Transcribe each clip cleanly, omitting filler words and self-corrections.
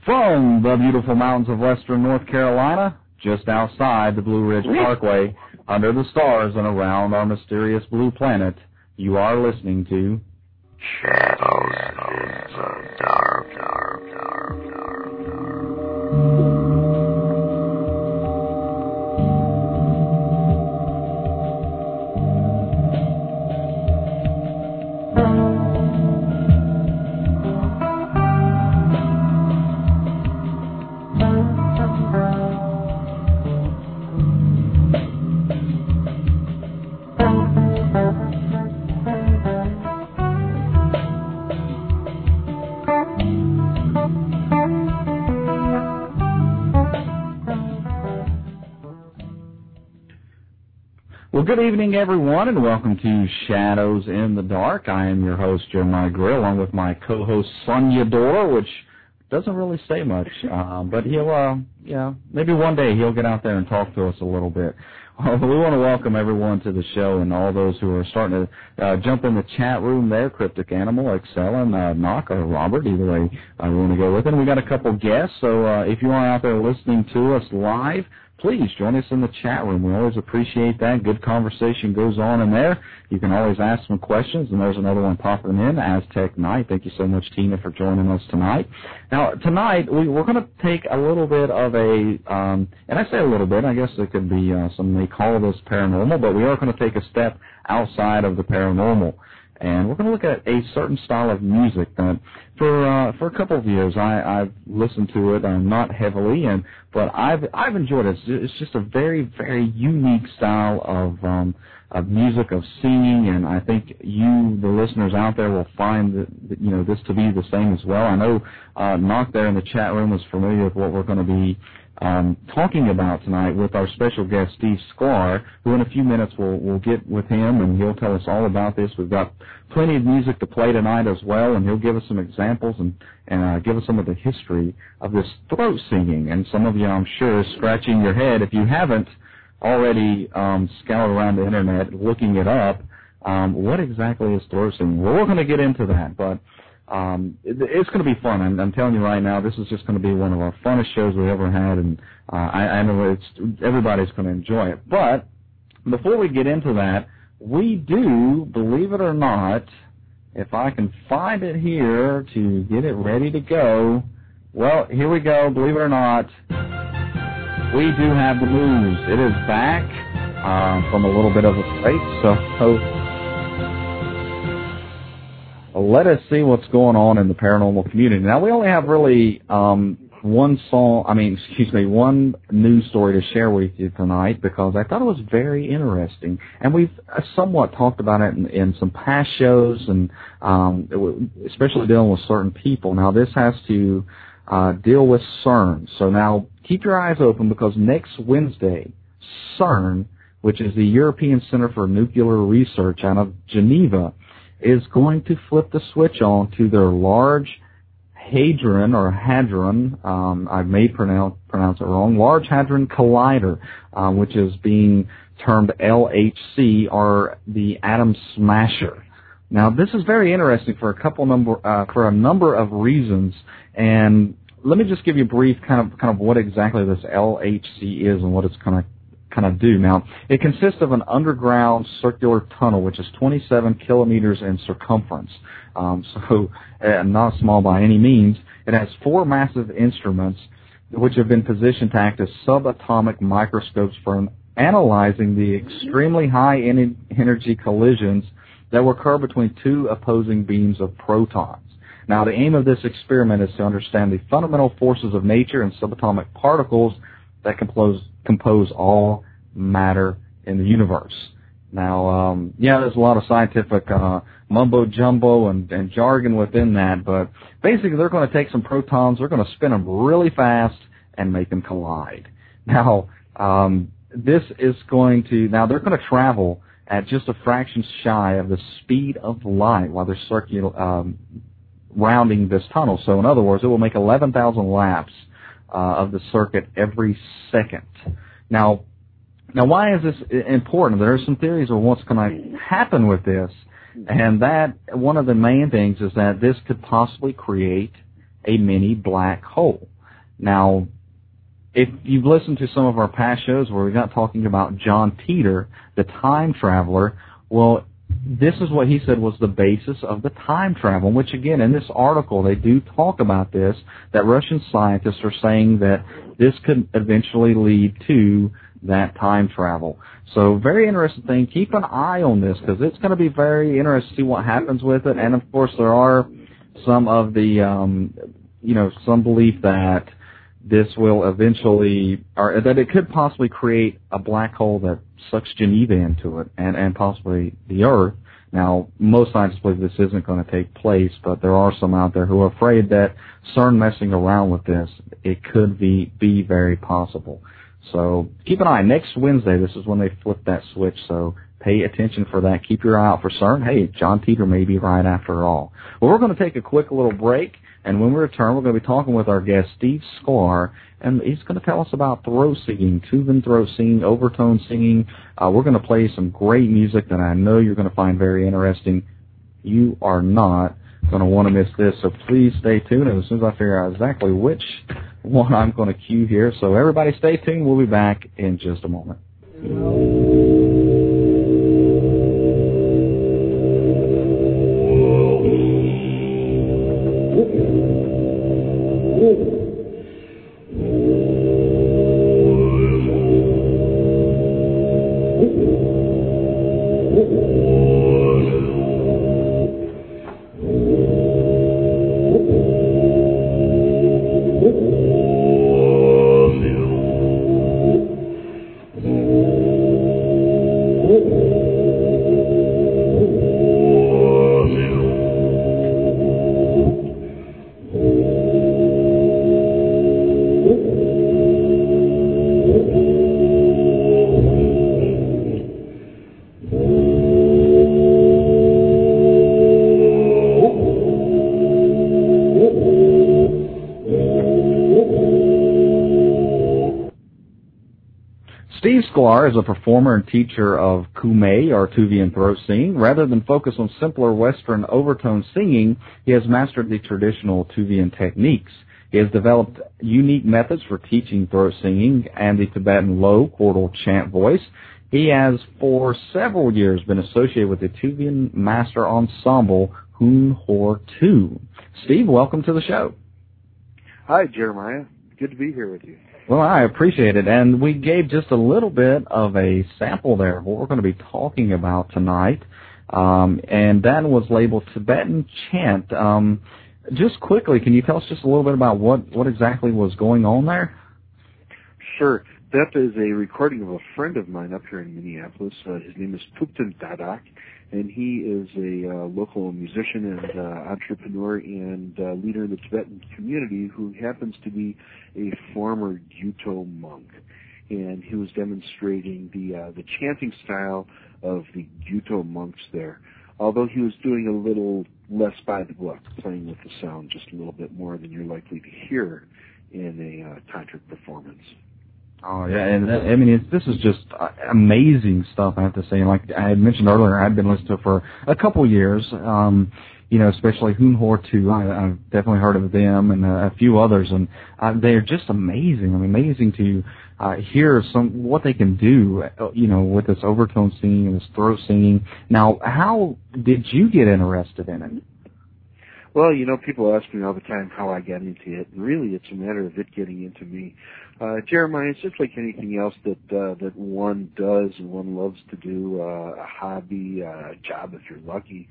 From the beautiful mountains of western North Carolina, just outside the Blue Ridge Parkway, under the stars and around our mysterious blue planet, you are listening to Shadows in the Dark. Well, good evening, everyone, and welcome to Shadows in the Dark. I am your host, Jeremiah Gray, along with my co-host, Sonia Dora, which doesn't really say much, but he'll, maybe one day he'll get out there and talk to us a little bit. We want to welcome everyone to the show and all those who are starting to jump in the chat room there, Cryptic Animal, Excel, and Knock, or Robert, either way we want to go with it. And we got a couple guests, so if you are out there listening to us live, please join us in the chat room. We always appreciate that. Good conversation goes on in there. You can always ask some questions, and there's another one popping in, Aztec Knight. Thank you so much, Tina, for joining us tonight. Now, tonight, we're going to take a little bit of a, and I say a little bit, I guess it could be, some may call this paranormal, but we are going to take a step outside of the paranormal. And we're going to look at a certain style of music that, for a couple of years, I've listened to it, not heavily, but I've enjoyed it. It's just a very, very unique style of music, of singing, and I think you, the listeners out there, will find that, this to be the same as well. I know Knock there in the chat room is familiar with what we're going to be talking about tonight with our special guest, Steve Sklar, who in a few minutes we'll get with him, and he'll tell us all about this. We've got plenty of music to play tonight as well, and he'll give us some examples and give us some of the history of this throat singing. And some of you, I'm sure, are scratching your head if you haven't already scoured around the Internet looking it up. What exactly is throat singing? Well, we're going to get into that, but it's going to be fun. I'm telling you right now, this is just going to be one of our funnest shows we ever had, and I know everybody's going to enjoy it. But before we get into that, we do, believe it or not, if I can find it here to get it ready to go, well, here we go, believe it or not, we do have the news. It is back from a little bit of a break, so let us see what's going on in the paranormal community. Now, we only have really one news story to share with you tonight because I thought it was very interesting. And we've somewhat talked about it in some past shows, and especially dealing with certain people. Now, this has to deal with CERN. So now, keep your eyes open because next Wednesday, CERN, which is the European Center for Nuclear Research out of Geneva, is going to flip the switch on to their Large Hadron, I may pronounce it wrong, Large Hadron Collider, which is being termed LHC, or the Atom Smasher. Now, this is very interesting for a number of reasons, and let me just give you a brief kind of what exactly this LHC is and what it's going to kind of do. Now, it consists of an underground circular tunnel, which is 27 kilometers in circumference, so not small by any means. It has 4 massive instruments which have been positioned to act as subatomic microscopes for analyzing the extremely high energy collisions that will occur between 2 opposing beams of protons. Now, the aim of this experiment is to understand the fundamental forces of nature and subatomic particles that compose all matter in the universe. Now, there's a lot of scientific mumbo-jumbo and jargon within that, but basically they're going to take some protons, they're going to spin them really fast and make them collide. Now, they're going to travel at just a fraction shy of the speed of light while they're rounding this tunnel. So in other words, it will make 11,000 laps of the circuit every second. Now, why is this important? There are some theories of what's going to happen with this, and that one of the main things is that this could possibly create a mini black hole. Now, if you've listened to some of our past shows where we got talking about John Titor, the time traveler, well, this is what he said was the basis of the time travel, which again, in this article, they do talk about this, that Russian scientists are saying that this could eventually lead to that time travel. So very interesting thing. Keep an eye on this because it's going to be very interesting to see what happens with it. And, of course, there are some of the, some belief that this will eventually, or that it could possibly create a black hole that sucks Geneva into it and possibly the Earth. Now, most scientists believe this isn't going to take place, but there are some out there who are afraid that CERN messing around with this, it could be very possible. So keep an eye. Next Wednesday, this is when they flip that switch, so pay attention for that. Keep your eye out for CERN. Hey, John Titor may be right after all. Well, we're going to take a quick little break, and when we return, we're going to be talking with our guest, Steve Sklar, and he's going to tell us about throat singing, Tuvan throat singing, overtone singing. We're going to play some great music that I know you're going to find very interesting. You are not going to want to miss this, so please stay tuned. And as soon as I figure out exactly which one I'm going to cue here, so everybody stay tuned. We'll be back in just a moment. Steve Sklar is a performer and teacher of Kume, or Tuvan throat singing. Rather than focus on simpler Western overtone singing, he has mastered the traditional Tuvan techniques. He has developed unique methods for teaching throat singing and the Tibetan low chordal chant voice. He has for several years been associated with the Tuvan master ensemble Hun Hor Tu. Steve, welcome to the show. Hi, Jeremiah. Good to be here with you. Well, I appreciate it. And we gave just a little bit of a sample there of what we're going to be talking about tonight. And that was labeled Tibetan chant. Just quickly, can you tell us just a little bit about what exactly was going on there? Sure. That is a recording of a friend of mine up here in Minneapolis. His name is Puptan Dadak, and he is a local musician and entrepreneur and leader in the Tibetan community who happens to be a former Gyuto monk. And he was demonstrating the chanting style of the Gyuto monks there, although he was doing a little less by the book, playing with the sound just a little bit more than you're likely to hear in a tantric performance. Oh, yeah, and I mean, this is just amazing stuff, I have to say. Like I had mentioned earlier, I've been listening to it for a couple years, especially Hun Hor Tu. I've definitely heard of them and a few others, and they're just amazing. I mean, amazing to hear what they can do, with this overtone singing and this throat singing. Now, how did you get interested in it? Well, people ask me all the time how I got into it, and really it's a matter of it getting into me. Jeremiah, it's just like anything else that one does and one loves to do, a hobby, a job if you're lucky.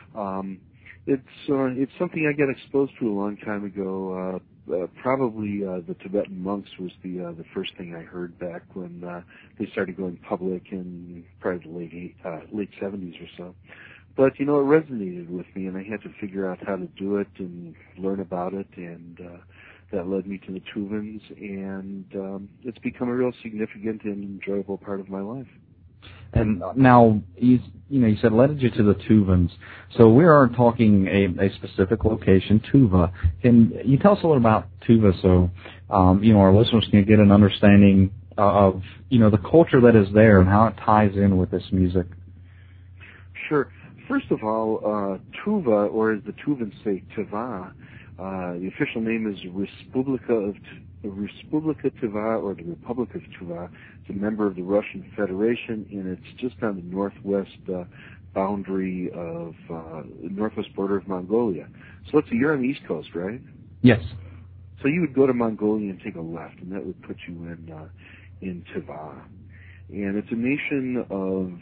It's something I got exposed to a long time ago. Probably the Tibetan monks was the first thing I heard back when they started going public in probably the late 70s or so. But, it resonated with me, and I had to figure out how to do it and learn about it, and that led me to the Tuvans, and it's become a real significant and enjoyable part of my life. And now, you said led you to the Tuvans. So we are talking a specific location, Tuva. Can you tell us a little about Tuva so, our listeners can get an understanding of, the culture that is there and how it ties in with this music? Sure. First of all, Tuva, or as the Tuvans say, Tiva, The official name is Respublika Tver, or the Republic of Tver. It's a member of the Russian Federation, and it's just on the northwest boundary of the northwest border of Mongolia. So let's see, you're on the East Coast, right? Yes. So you would go to Mongolia and take a left, and that would put you in Tver. And it's a nation of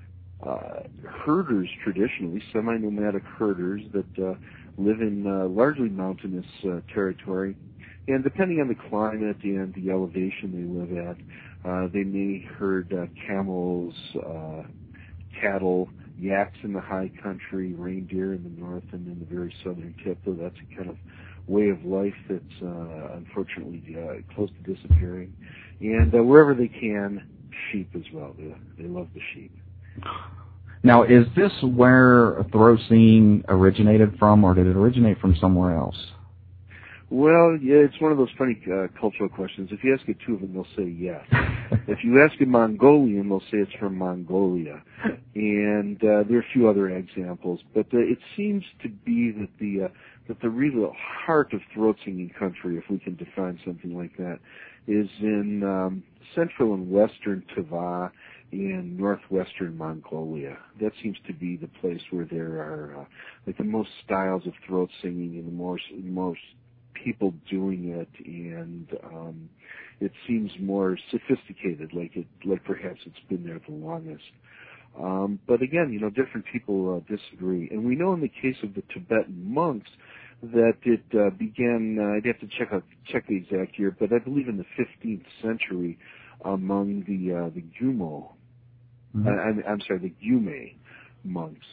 herders, traditionally, semi-nomadic herders that live in largely mountainous territory. And depending on the climate and the elevation they live at, they may herd camels, cattle, yaks in the high country, reindeer in the north, and in the very southern tip. So that's a kind of way of life that's unfortunately close to disappearing. And wherever they can, sheep as well. They love the sheep. Now, is this where throat singing originated from, or did it originate from somewhere else? Well, yeah, it's one of those funny cultural questions. If you ask a Tuvan, they'll say yes. If you ask a Mongolian, they'll say it's from Mongolia. And there are a few other examples, but it seems to be that the real heart of throat singing country, if we can define something like that, is in central and western Tver in northwestern Mongolia. That seems to be the place where there are like the most styles of throat singing and the most people doing it, and it seems more sophisticated, like perhaps it's been there the longest. But again, different people disagree. And we know in the case of the Tibetan monks that it began, I'd have to check the exact year, but I believe in the 15th century among the Gyumo, I'm sorry, the Gyume monks.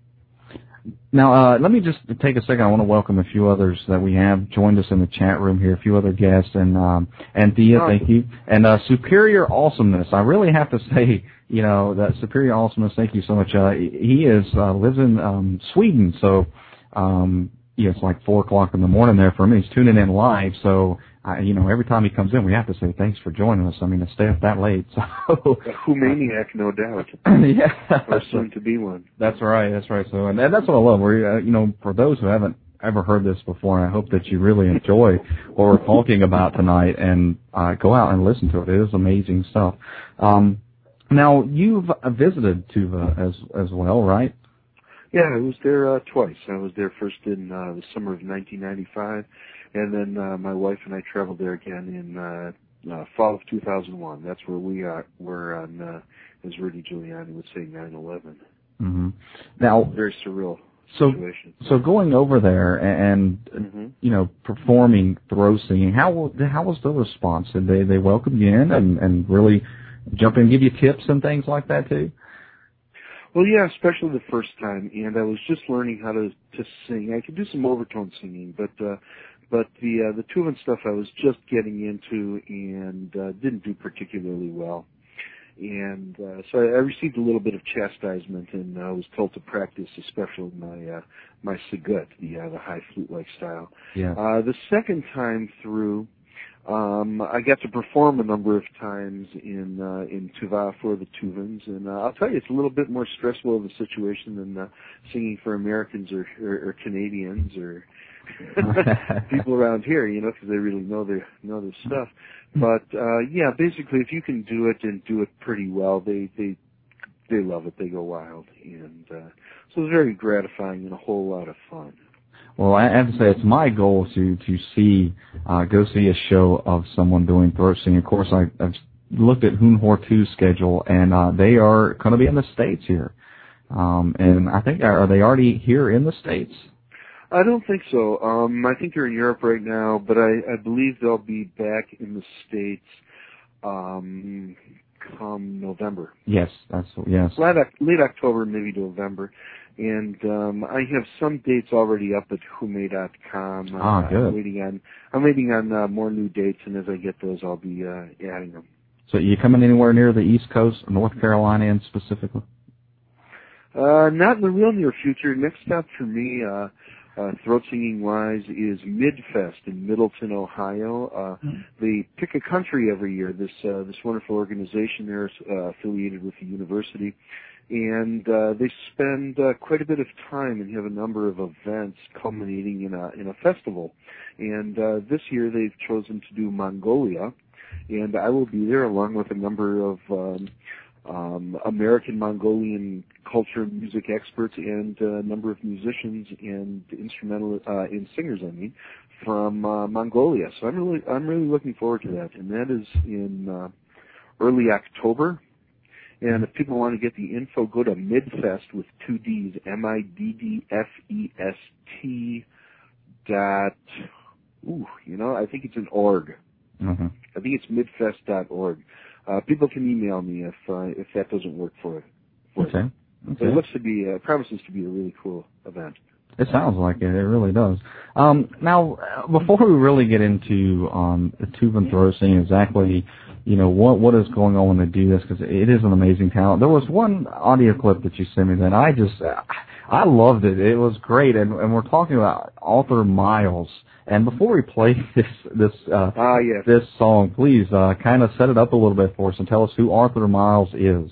Now, let me just take a second. I want to welcome a few others that we have joined us in the chat room here, a few other guests, and Thea, thank you, and Superior Awesomeness. I really have to say, that Superior Awesomeness, thank you so much. He lives in Sweden, so it's like 4 o'clock in the morning there for me. He's tuning in live, so every time he comes in, we have to say thanks for joining us. I mean, to stay up that late. So a Humaniac, no doubt. Yeah, or soon to be one. That's right. So, and that's what I love. Where for those who haven't ever heard this before, I hope that you really enjoy what we're talking about tonight, and go out and listen to it. It is amazing stuff. Now, you've visited Tuva as well, right? Yeah, I was there twice. I was there first in the summer of 1995, and then my wife and I traveled there again in fall of 2001. That's where we were on, as Rudy Giuliani would say, 9/11. Mm-hmm. Now, very surreal situation. So going over there and performing throat singing, how was the response? Did they welcome you in and really jump in and give you tips and things like that too? Well, yeah, especially the first time, and I was just learning how to sing. I could do some overtone singing, but the Tuvan stuff I was just getting into and didn't do particularly well. And so I received a little bit of chastisement, and I was told to practice, especially my sagut, the high flute-like style. Yeah. The second time through, I got to perform a number of times in Tuva for the Tuvans, and I'll tell you, it's a little bit more stressful of a situation than singing for Americans or Canadians or people around here, because they really know their stuff. But yeah, basically, if you can do it and do it pretty well, they love it. They go wild, and so it's very gratifying and a whole lot of fun. Well, I have to say, it's my goal to go see a show of someone doing throat singing. Of course, I've looked at Hun Hor 2's schedule, and they are going to be in the States here. And I think, are they already here in the States? I don't think so. I think they're in Europe right now, but I believe they'll be back in the States come November. Yes. Late October, maybe November. And I have some dates already up at hume.com. Good. I'm waiting on more new dates, and as I get those, I'll be adding them. So you coming anywhere near the East Coast, North Carolina, and specifically? Not in the real near future. Next stop for me, throat singing wise, is Midfest in Middleton, Ohio. They pick a country every year. This wonderful organization there is affiliated with the university, and they spend quite a bit of time and have a number of events culminating in a festival. And this year they've chosen to do Mongolia, and I will be there along with a number of American Mongolian culture and music experts and a number of musicians and instrumental and singers, from Mongolia. So I'm really looking forward to that, and that is in early October. And if people want to get the info, go to Midfest with 2 D's, MIDDFEST dot. I think it's an org. Mm-hmm. I think it's midfest.org. People can email me if that doesn't work for it. Okay. But it looks to be, promises to be a really cool event. It sounds like it. It really does. Now, before we really get into the tube and throat singing, exactly, what is going on when they do this, because it is an amazing talent. There was one audio clip that you sent me that I loved it. It was great, and we're talking about Arthur Miles. And before we play this song, please kind of set it up a little bit for us and tell us who Arthur Miles is.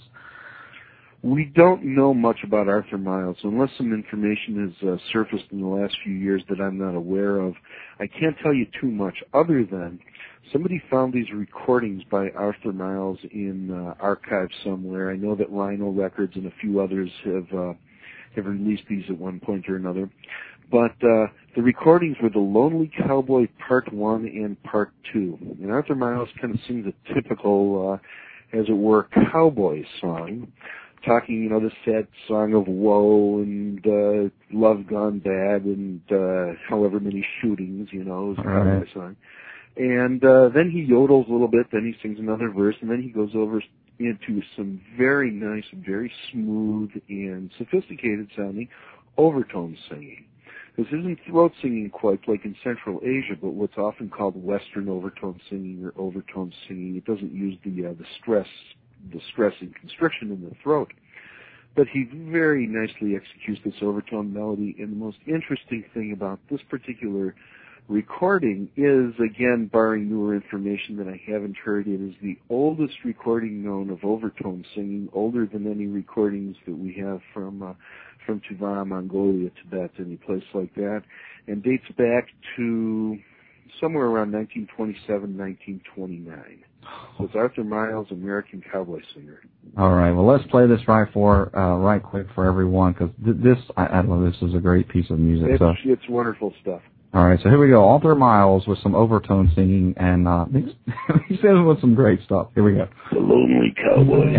We don't know much about Arthur Miles, unless some information has surfaced in the last few years that I'm not aware of. I can't tell you too much other than somebody found these recordings by Arthur Miles in archives somewhere. I know that Rhino Records and a few others have released these at one point or another. But the recordings were The Lonely Cowboy Part 1 and Part 2. And Arthur Miles kind of sings a typical, as it were, cowboy song, talking, the sad song of woe and love gone bad and however many shootings, it was a cowboy song. And then he yodels a little bit, then he sings another verse, and then he goes over into some very nice, very smooth and sophisticated sounding overtone singing. This isn't throat singing quite like in Central Asia, but what's often called Western overtone singing or overtone singing. It doesn't use the stress and constriction in the throat. But he very nicely executes this overtone melody, and the most interesting thing about this particular recording is, again, barring newer information that I haven't heard, it is the oldest recording known of overtone singing, older than any recordings that we have from Tuvan, Mongolia, Tibet, any place like that, and dates back to somewhere around 1927, 1929. So it's Arthur Miles, American cowboy singer. All right, well, let's play this right quick for everyone, because I love this is a great piece of music. It's wonderful stuff. All right, so here we go. Arthur Miles with some overtone singing, and he says with some great stuff. Here we go. The Lonely Cowboy.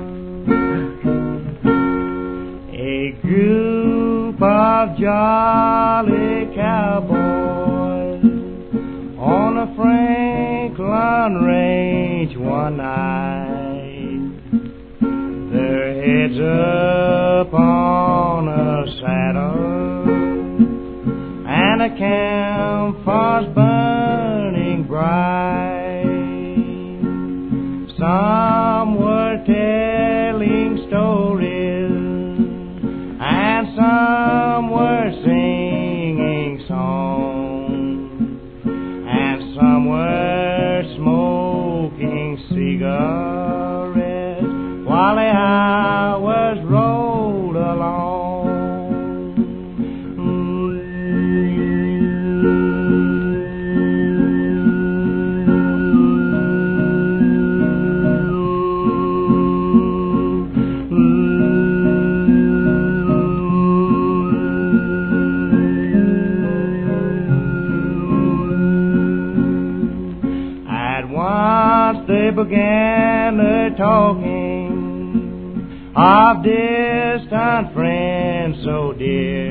A group of jolly cowboys on a Franklin range one night. Their heads up on a saddle and a campfire's burning bright. Some were telling stories and some were singing songs, and some were smoking cigarettes while the hours rolled along. They began talking of distant friends so dear.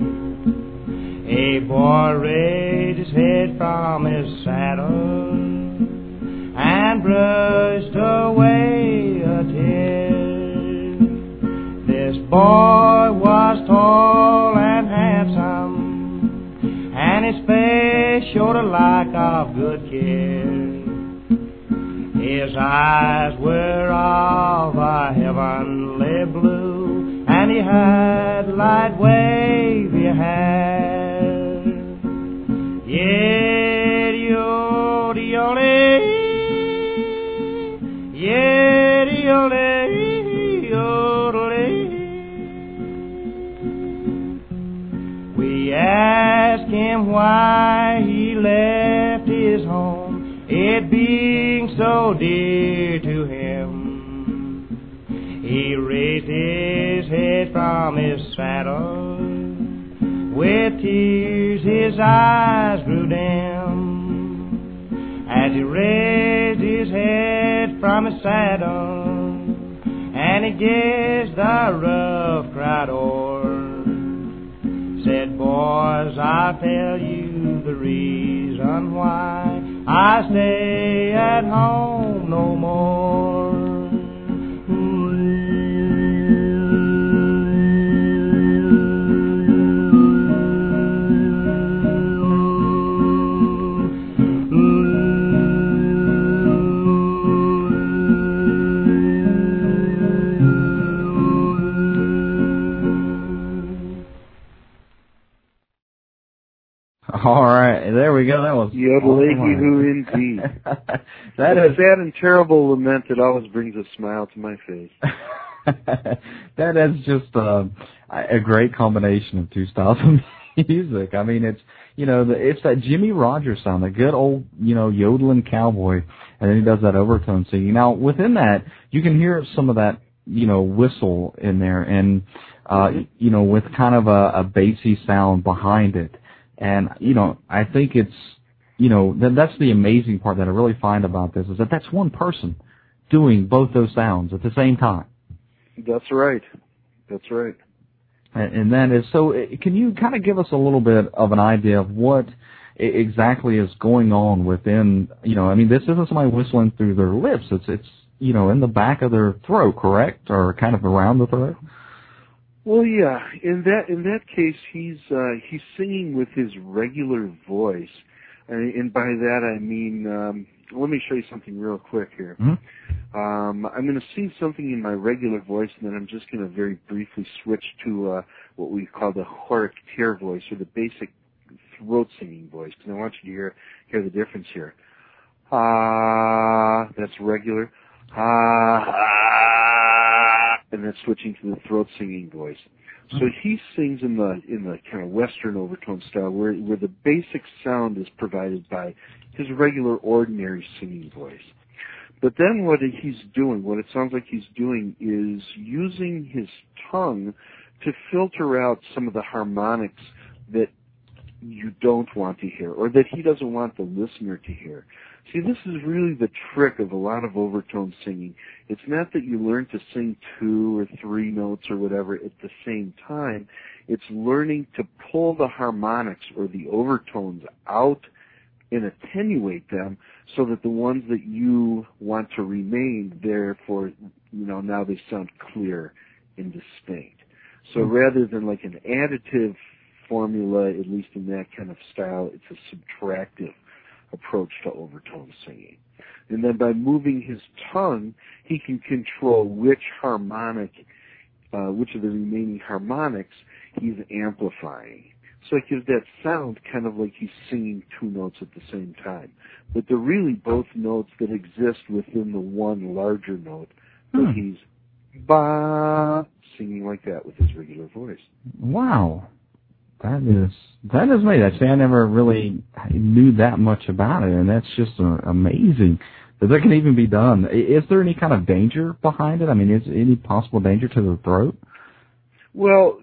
A boy raised his head from his saddle and brushed away a tear. This boy was tall and handsome, and his face showed a lack of good care. His eyes were of a heavenly blue, and he had light wavy hair. Yeddy-o-de-ole, yeddy-ole-yodele. We asked him why he left his home, it being so dear to him. He raised his head from his saddle, with tears his eyes grew dim. As he raised his head from his saddle, and he gazed the rough crowd o'er, said, boys, I'll tell you the reason why I stay at home no more. All right, there we go. That was Yodelegi-hoo indeed. That is is sad and terrible lament that always brings a smile to my face. That is just a great combination of two styles of music. I mean, it's it's that Jimmy Rogers sound, the good old yodeling cowboy, and then he does that overtone singing. Now within that, you can hear some of that whistle in there, and with kind of a bassy sound behind it. And, I think it's, that's the amazing part that I really find about this is that that's one person doing both those sounds at the same time. That's right. That's right. And that is, so can you kind of give us a little bit of an idea of what exactly is going on within, this isn't somebody whistling through their lips. It's in the back of their throat, correct? Or kind of around the throat? Well, yeah. In that case, he's singing with his regular voice, and by that I mean, let me show you something real quick here. Mm-hmm. I'm going to sing something in my regular voice, and then I'm just going to very briefly switch to what we call the choric tear voice, or the basic throat singing voice, because I want you to hear the difference here. That's regular. And then switching to the throat singing voice. So he sings in the kind of Western overtone style, where the basic sound is provided by his regular, ordinary singing voice. But then what it sounds like he's doing, is using his tongue to filter out some of the harmonics that you don't want to hear, or that he doesn't want the listener to hear. See, this is really the trick of a lot of overtone singing. It's not that you learn to sing 2 or 3 notes or whatever at the same time. It's learning to pull the harmonics or the overtones out and attenuate them so that the ones that you want to remain, therefore, now they sound clear and distinct. So rather than like an additive formula, at least in that kind of style, it's a subtractive approach to overtone singing. And then by moving his tongue, he can control which of the remaining harmonics he's amplifying. So it gives that sound kind of like he's singing 2 notes at the same time. But they're really both notes that exist within the one larger note, but he's singing like that with his regular voice. Wow. That is me. Actually, I never really knew that much about it, and that's just amazing that can even be done. Is there any kind of danger behind it? I mean, is any possible danger to the throat? Well,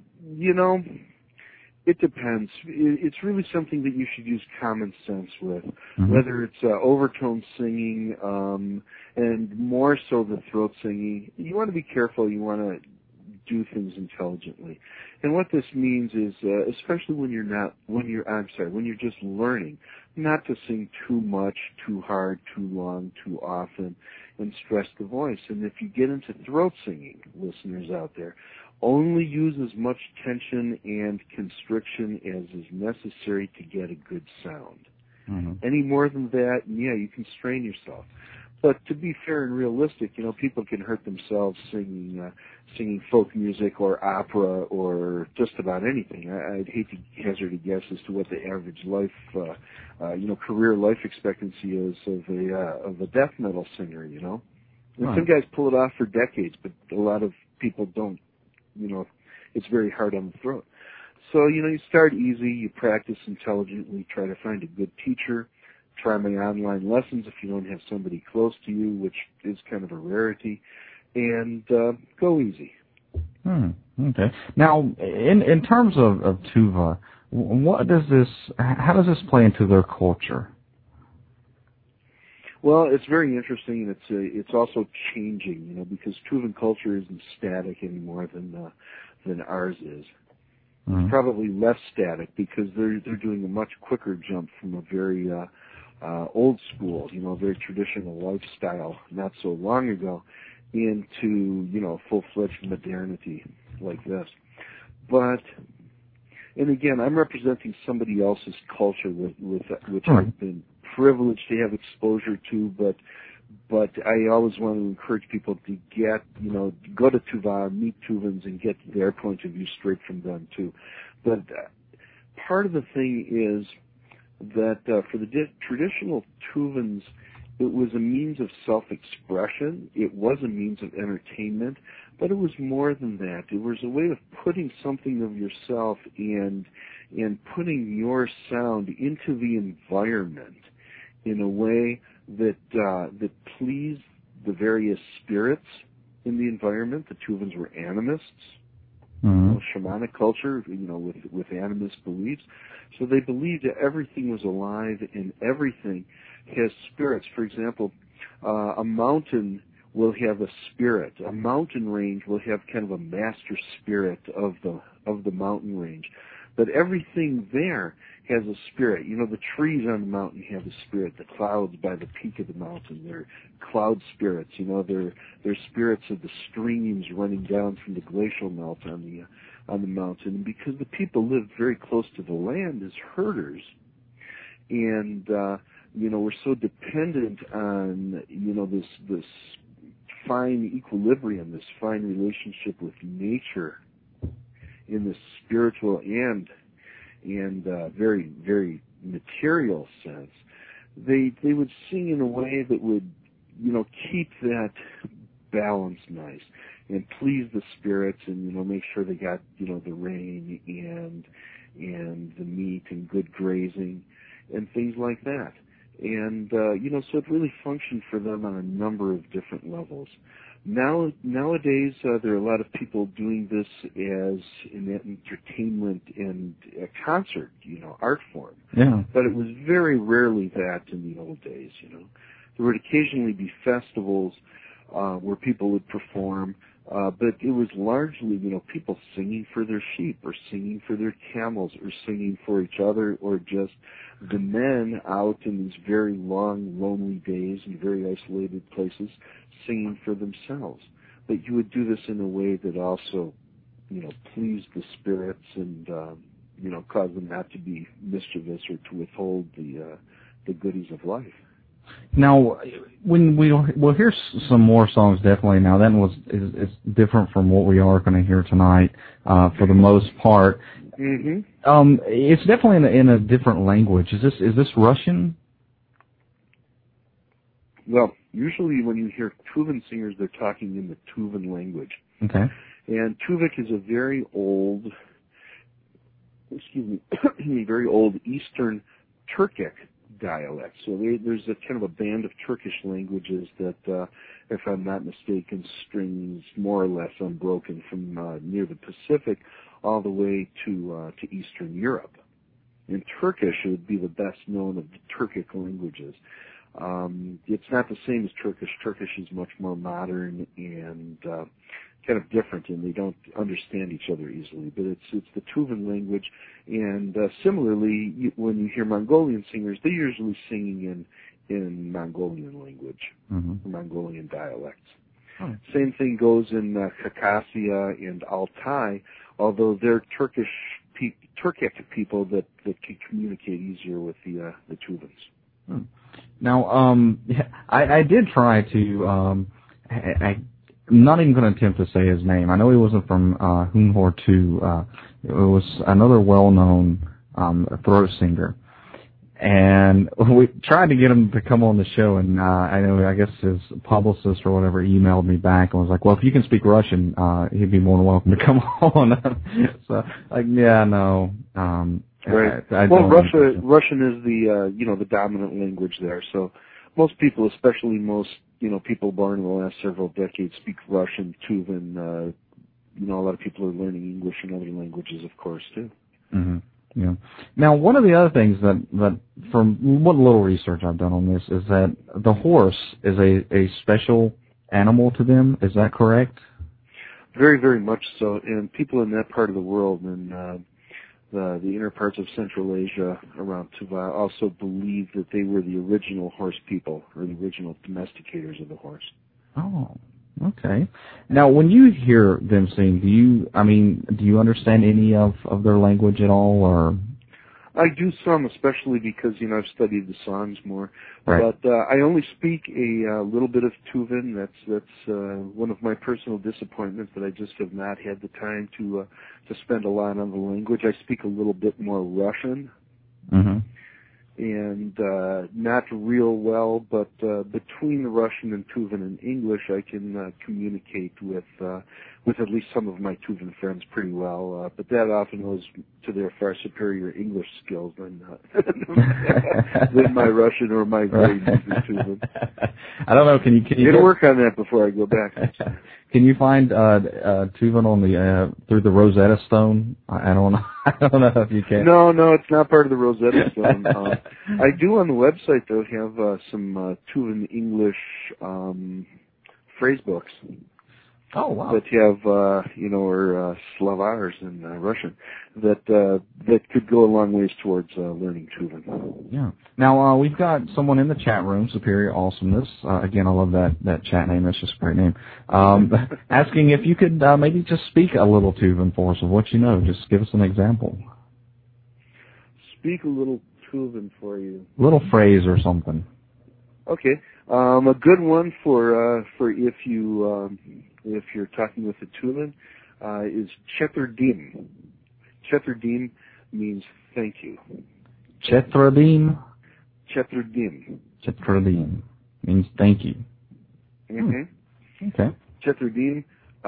it depends. It's really something that you should use common sense with, whether it's overtone singing and more so the throat singing. You want to be careful. You want to do things intelligently. And what this means is, especially when you're just learning, not to sing too much, too hard, too long, too often, and stress the voice. And if you get into throat singing, listeners out there, only use as much tension and constriction as is necessary to get a good sound. Any more than that, you can strain yourself. But to be fair and realistic, people can hurt themselves singing folk music or opera or just about anything. I'd hate to hazard a guess as to what the average career life expectancy is of a death metal singer. And Right. some guys pull it off for decades, but a lot of people don't. It's very hard on the throat. So you start easy, you practice intelligently, try to find a good teacher. Try my online lessons if you don't have somebody close to you, which is kind of a rarity, and go easy. Okay. Now, in terms of Tuva, how does this play into their culture? Well, it's very interesting, and it's also changing, because Tuvan culture isn't static anymore than ours is. Mm-hmm. It's probably less static because they're doing a much quicker jump from a very old school, very traditional lifestyle not so long ago into, full-fledged modernity like this. But, and again, I'm representing somebody else's culture with which I've been privileged to have exposure to, but I always want to encourage people to go to Tuva, meet Tuvans, and get their point of view straight from them too. But part of the thing is that for the traditional Tuvans, it was a means of self-expression. It was a means of entertainment, but it was more than that. It was a way of putting something of yourself and putting your sound into the environment in a way that pleased the various spirits in the environment. The Tuvans were animists. Mm-hmm. Shamanic culture, with animist beliefs. So they believed that everything was alive and everything has spirits. For example, a mountain will have a spirit. A mountain range will have kind of a master spirit of the mountain range. But everything there has a spirit. The trees on the mountain have a spirit. The clouds by the peak of the mountain, they're cloud spirits. They're spirits of the streams running down from the glacial melt on the mountain. And because the people lived very close to the land as herders, and we're so dependent on this fine equilibrium, this fine relationship with nature, in the spiritual and very, very material sense, they would sing in a way that would, keep that balance nice and please the spirits and, make sure they got, the rain and the meat and good grazing and things like that. And, so it really functioned for them on a number of different levels. Nowadays, there are a lot of people doing this as an entertainment and a concert, art form. Yeah. But it was very rarely that in the old days, There would occasionally be festivals where people would perform, but it was largely, people singing for their sheep or singing for their camels or singing for each other or just the men out in these very long, lonely days in very isolated places singing for themselves. But you would do this in a way that also, pleased the spirits and, caused them not to be mischievous or to withhold the goodies of life. Now, when we'll hear some more songs, definitely. Now, that is different from what we are going to hear tonight, for the most part. Mm-hmm. It's definitely in a different language. Is this Russian? Well, usually when you hear Tuvan singers, they're talking in the Tuvan language. Okay. And Tuvik is a very old, very old Eastern Turkic dialect. So there's a kind of a band of Turkish languages that, if I'm not mistaken, strings more or less unbroken from near the Pacific all the way to Eastern Europe. In Turkish, it would be the best known of the Turkic languages. It's not the same as Turkish. Turkish is much more modern and kind of different, and they don't understand each other easily. But it's the Tuvan language, and similarly, when you hear Mongolian singers, they're usually singing in Mongolian language, Mongolian dialects. Oh. Same thing goes in Khakassia and Altai, although they're Turkic people that can communicate easier with the Tuvans. Now, I did try to. I'm not even going to attempt to say his name. I know he wasn't from Hoon Hor 2. It was another well-known throat singer. And we tried to get him to come on the show, and I guess his publicist or whatever emailed me back and was like, well, if you can speak Russian, he'd be more than welcome to come on. So, like, yeah, no. Right. Russian is the, the dominant language there. So most people, especially most, people born in the last several decades speak Russian, Tuvan. A lot of people are learning English and other languages, of course, too. Mm-hmm. Yeah. Now, one of the other things that from what little research I've done on this is that the horse is a special animal to them. Is that correct? Very, very much so. And people in that part of the world and the inner parts of Central Asia around Tuva also believe that they were the original horse people or the original domesticators of the horse. Oh. Okay. Now, when you hear them sing, do you understand any of their language at all, or? I do some, especially because I've studied the songs more. Right. But I only speak a little bit of Tuvan. That's one of my personal disappointments that I just have not had the time to spend a lot on the language. I speak a little bit more Russian. Mm-hmm. And not real well, but between the Russian and Tuvan and English, I can communicate with at least some of my Tuvan friends pretty well. But that often goes to their far superior English skills than my Russian or my very easy Tuvan. I don't know. Can you work on that before I go back? Can you find Tuvan on the through the Rosetta Stone? I don't know. I don't know if you can. No, it's not part of the Rosetta Stone. I do on the website though have some Tuvan English phrase books. Oh wow! That you have, or Slavars in Russian that could go a long ways towards learning Tuvan. Yeah. Now we've got someone in the chat room, Superior Awesomeness. Again, I love that chat name. That's just a great name. Asking if you could maybe just speak a little Tuvan for us of what you know. Just give us an example. Speak a little Tuvan for you. Little phrase or something. Okay. A good one for if you're talking with the Tuvan, is Chetardim. Chetardim means thank you. Chetardim? Chetardim. Chetardim means thank you. Mm-hmm. Okay. Chetardim.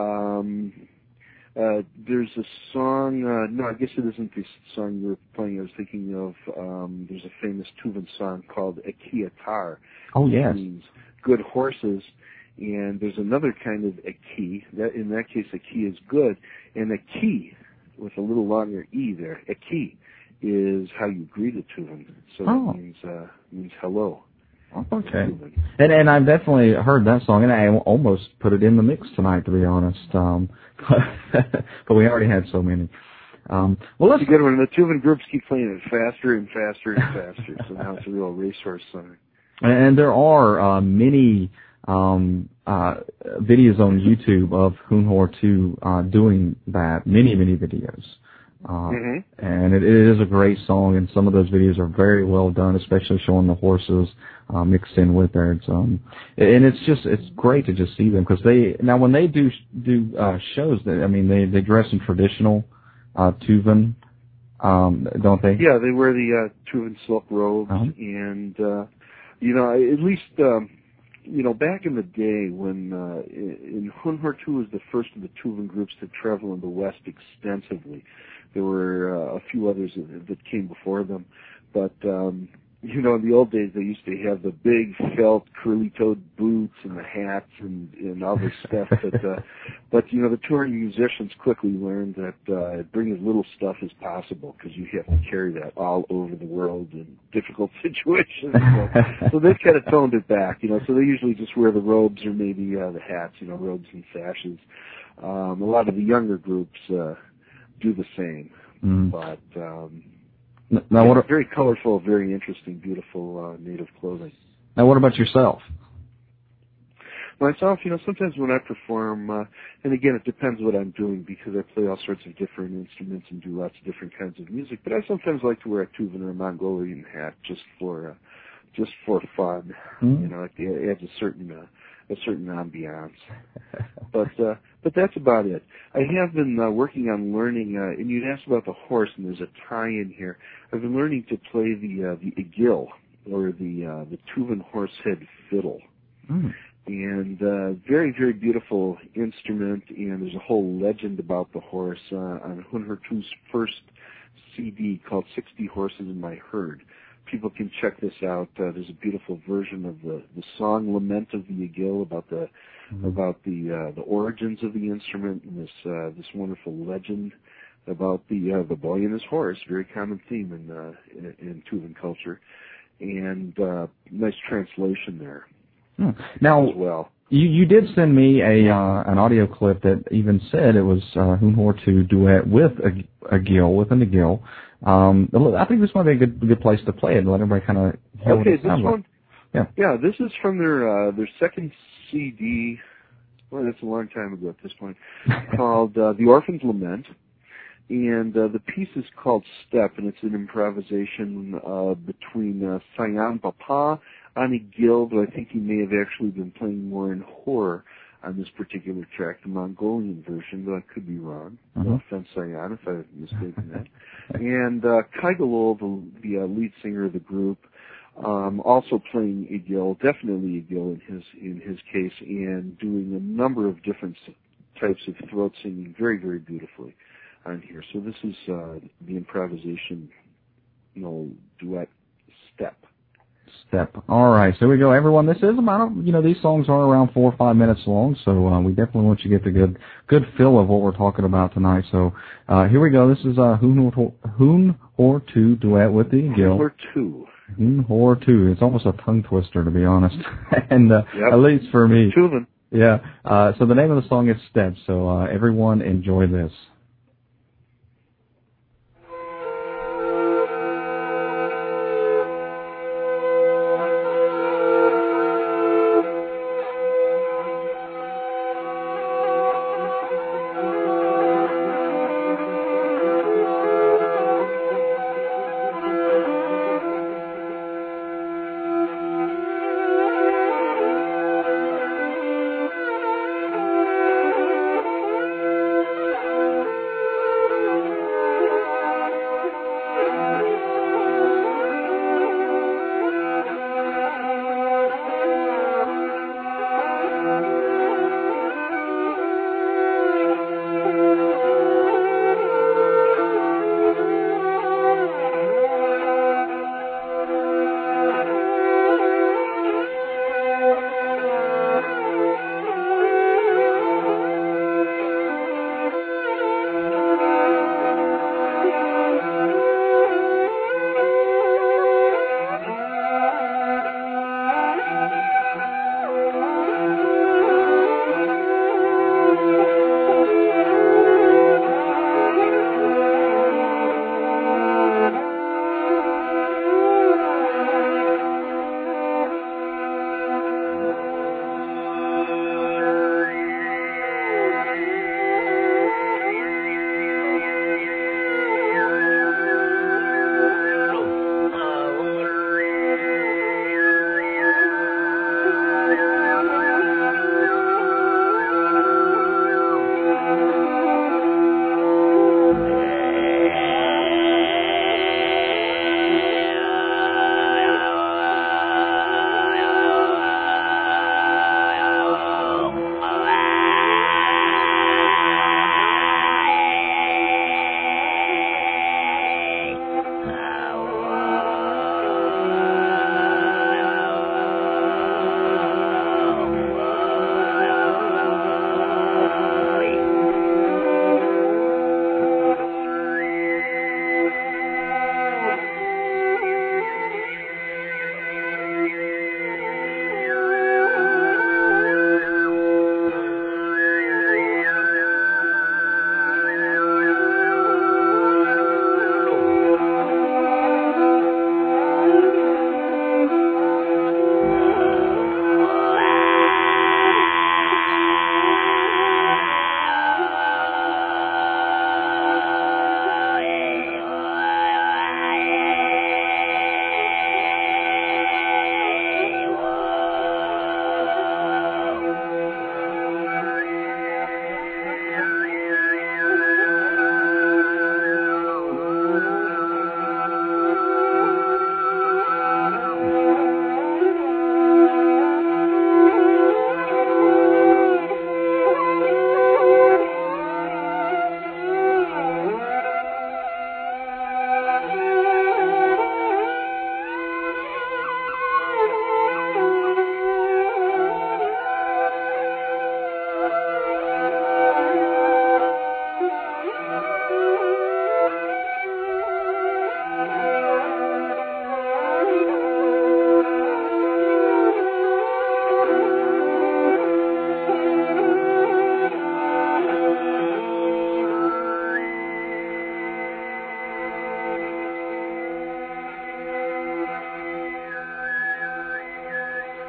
There's a song, no, I guess it isn't the song you were playing. I was thinking of, there's a famous Tuvan song called Akiatar. Oh, yes. It means good horses. And there's another kind of Aki. In that case, Aki is good. And Aki, with a little longer E there, Aki is how you greet a Tuvan. So that means hello. Okay. And I've definitely heard that song, and I almost put it in the mix tonight, to be honest. But we already had so many. Well, let's get one. The Tuvan groups keep playing it faster and faster and faster. So now it's a real racehorse song. And there are many videos on YouTube of Hoon Hor 2 doing that. Many videos. And it is a great song, and some of those videos are very well done, especially showing the horses mixed in with there. And it's great to just see them, because when they do shows, they dress in traditional Tuvan, don't they? Yeah, they wear the Tuvan silk robes, and at least back in the day when in Hoon Hor 2 was the first of the Tuvan groups to travel in the West extensively. There were a few others that came before them, but in the old days they used to have the big felt curly-toed boots and the hats and all this stuff. But the touring musicians quickly learned that bring as little stuff as possible, because you have to carry that all over the world in difficult situations. So they kind of toned it back. So they usually just wear the robes or maybe the hats, robes and sashes. A lot of the younger groups do the same, but very colorful, very interesting, beautiful native clothing. Now, what about yourself? Myself, sometimes when I perform, and again, it depends what I'm doing, because I play all sorts of different instruments and do lots of different kinds of music, but I sometimes like to wear a Tuvan or a Mongolian hat just for just for fun. Mm-hmm. You know, it adds a certain ambiance. But that's about it. I have been working on learning, and you'd asked about the horse, and there's a tie-in here. I've been learning to play the igil, or the Tuvan horsehead fiddle. Mm. And very, very beautiful instrument, and there's a whole legend about the horse on Hun Hortu's first CD called 60 Horses in My Herd. People can check this out. There's a beautiful version of the song Lament of the Igil about the origins of the instrument, and this wonderful legend about the boy and his horse, very common theme in Tuvan culture, and nice translation there. Now, as well. You did send me an audio clip that even said it was Hun Hortu duet with a Gil, with an Igil. I think this might be a good place to play it and let everybody kind of hear what it sounds like. Yeah, this is from their second CD. Well, that's a long time ago at this point. Called The Orphan's Lament, and the piece is called Step, and it's an improvisation between Sayan Papa on Igil, but I think he may have actually been playing more in horror on this particular track, the Mongolian version, though I could be wrong. No offense, Sayan, if I've mistaken that. And Kaigalol, the lead singer of the group, also playing Igil, definitely Igil in his case, and doing a number of different types of throat singing very, very beautifully on here. So this is the improvisation, duet Step. All right, so we go, everyone. This is about, these songs are around 4 or 5 minutes long, so we definitely want you to get the good feel of what we're talking about tonight. So here we go. This is Hun Hortu duet with the Igil. Hun Hortu. It's almost a tongue twister, to be honest, and at least for me. Tuvan. Yeah. So the name of the song is Step. So everyone enjoy this.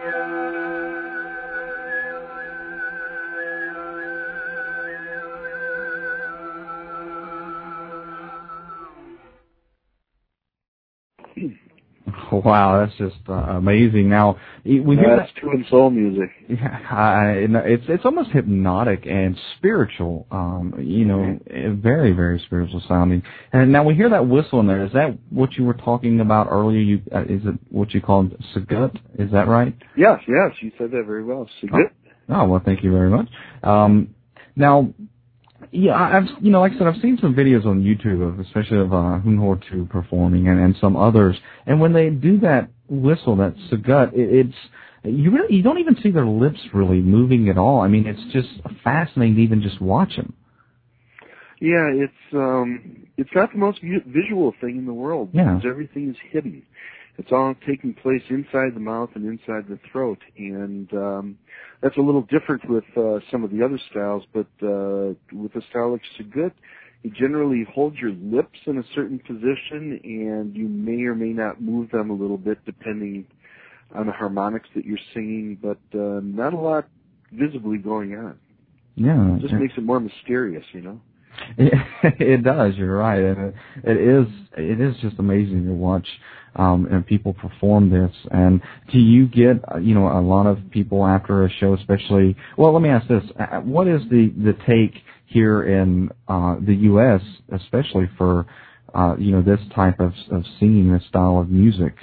Wow, that's just amazing. Now, we hear that's tune soul music. Yeah, it's almost hypnotic and spiritual. Very, very spiritual sounding. And now we hear that whistle in there. Is that what you were talking about earlier? Is it what you called sagut? Is that right? Yes, you said that very well. Sagut. Oh, well, thank you very much. Now. Yeah, like I said, I've seen some videos on YouTube especially of Hun Hor Tu performing and some others. And when they do that whistle, that sagut, you don't even see their lips really moving at all. I mean, it's just fascinating to even just watch them. Yeah, it's not the most visual thing in the world because everything is hidden. It's all taking place inside the mouth and inside the throat, and that's a little different with some of the other styles, but with a style like sagut, you generally hold your lips in a certain position, and you may or may not move them a little bit depending on the harmonics that you're singing, but not a lot visibly going on. Yeah. It just makes it more mysterious, you know? It does, you're right. And it is just amazing to watch and people perform this. And do you get a lot of people after a show, especially? Well, let me ask this: what is the take here in the U.S., especially for this type of singing, this style of music?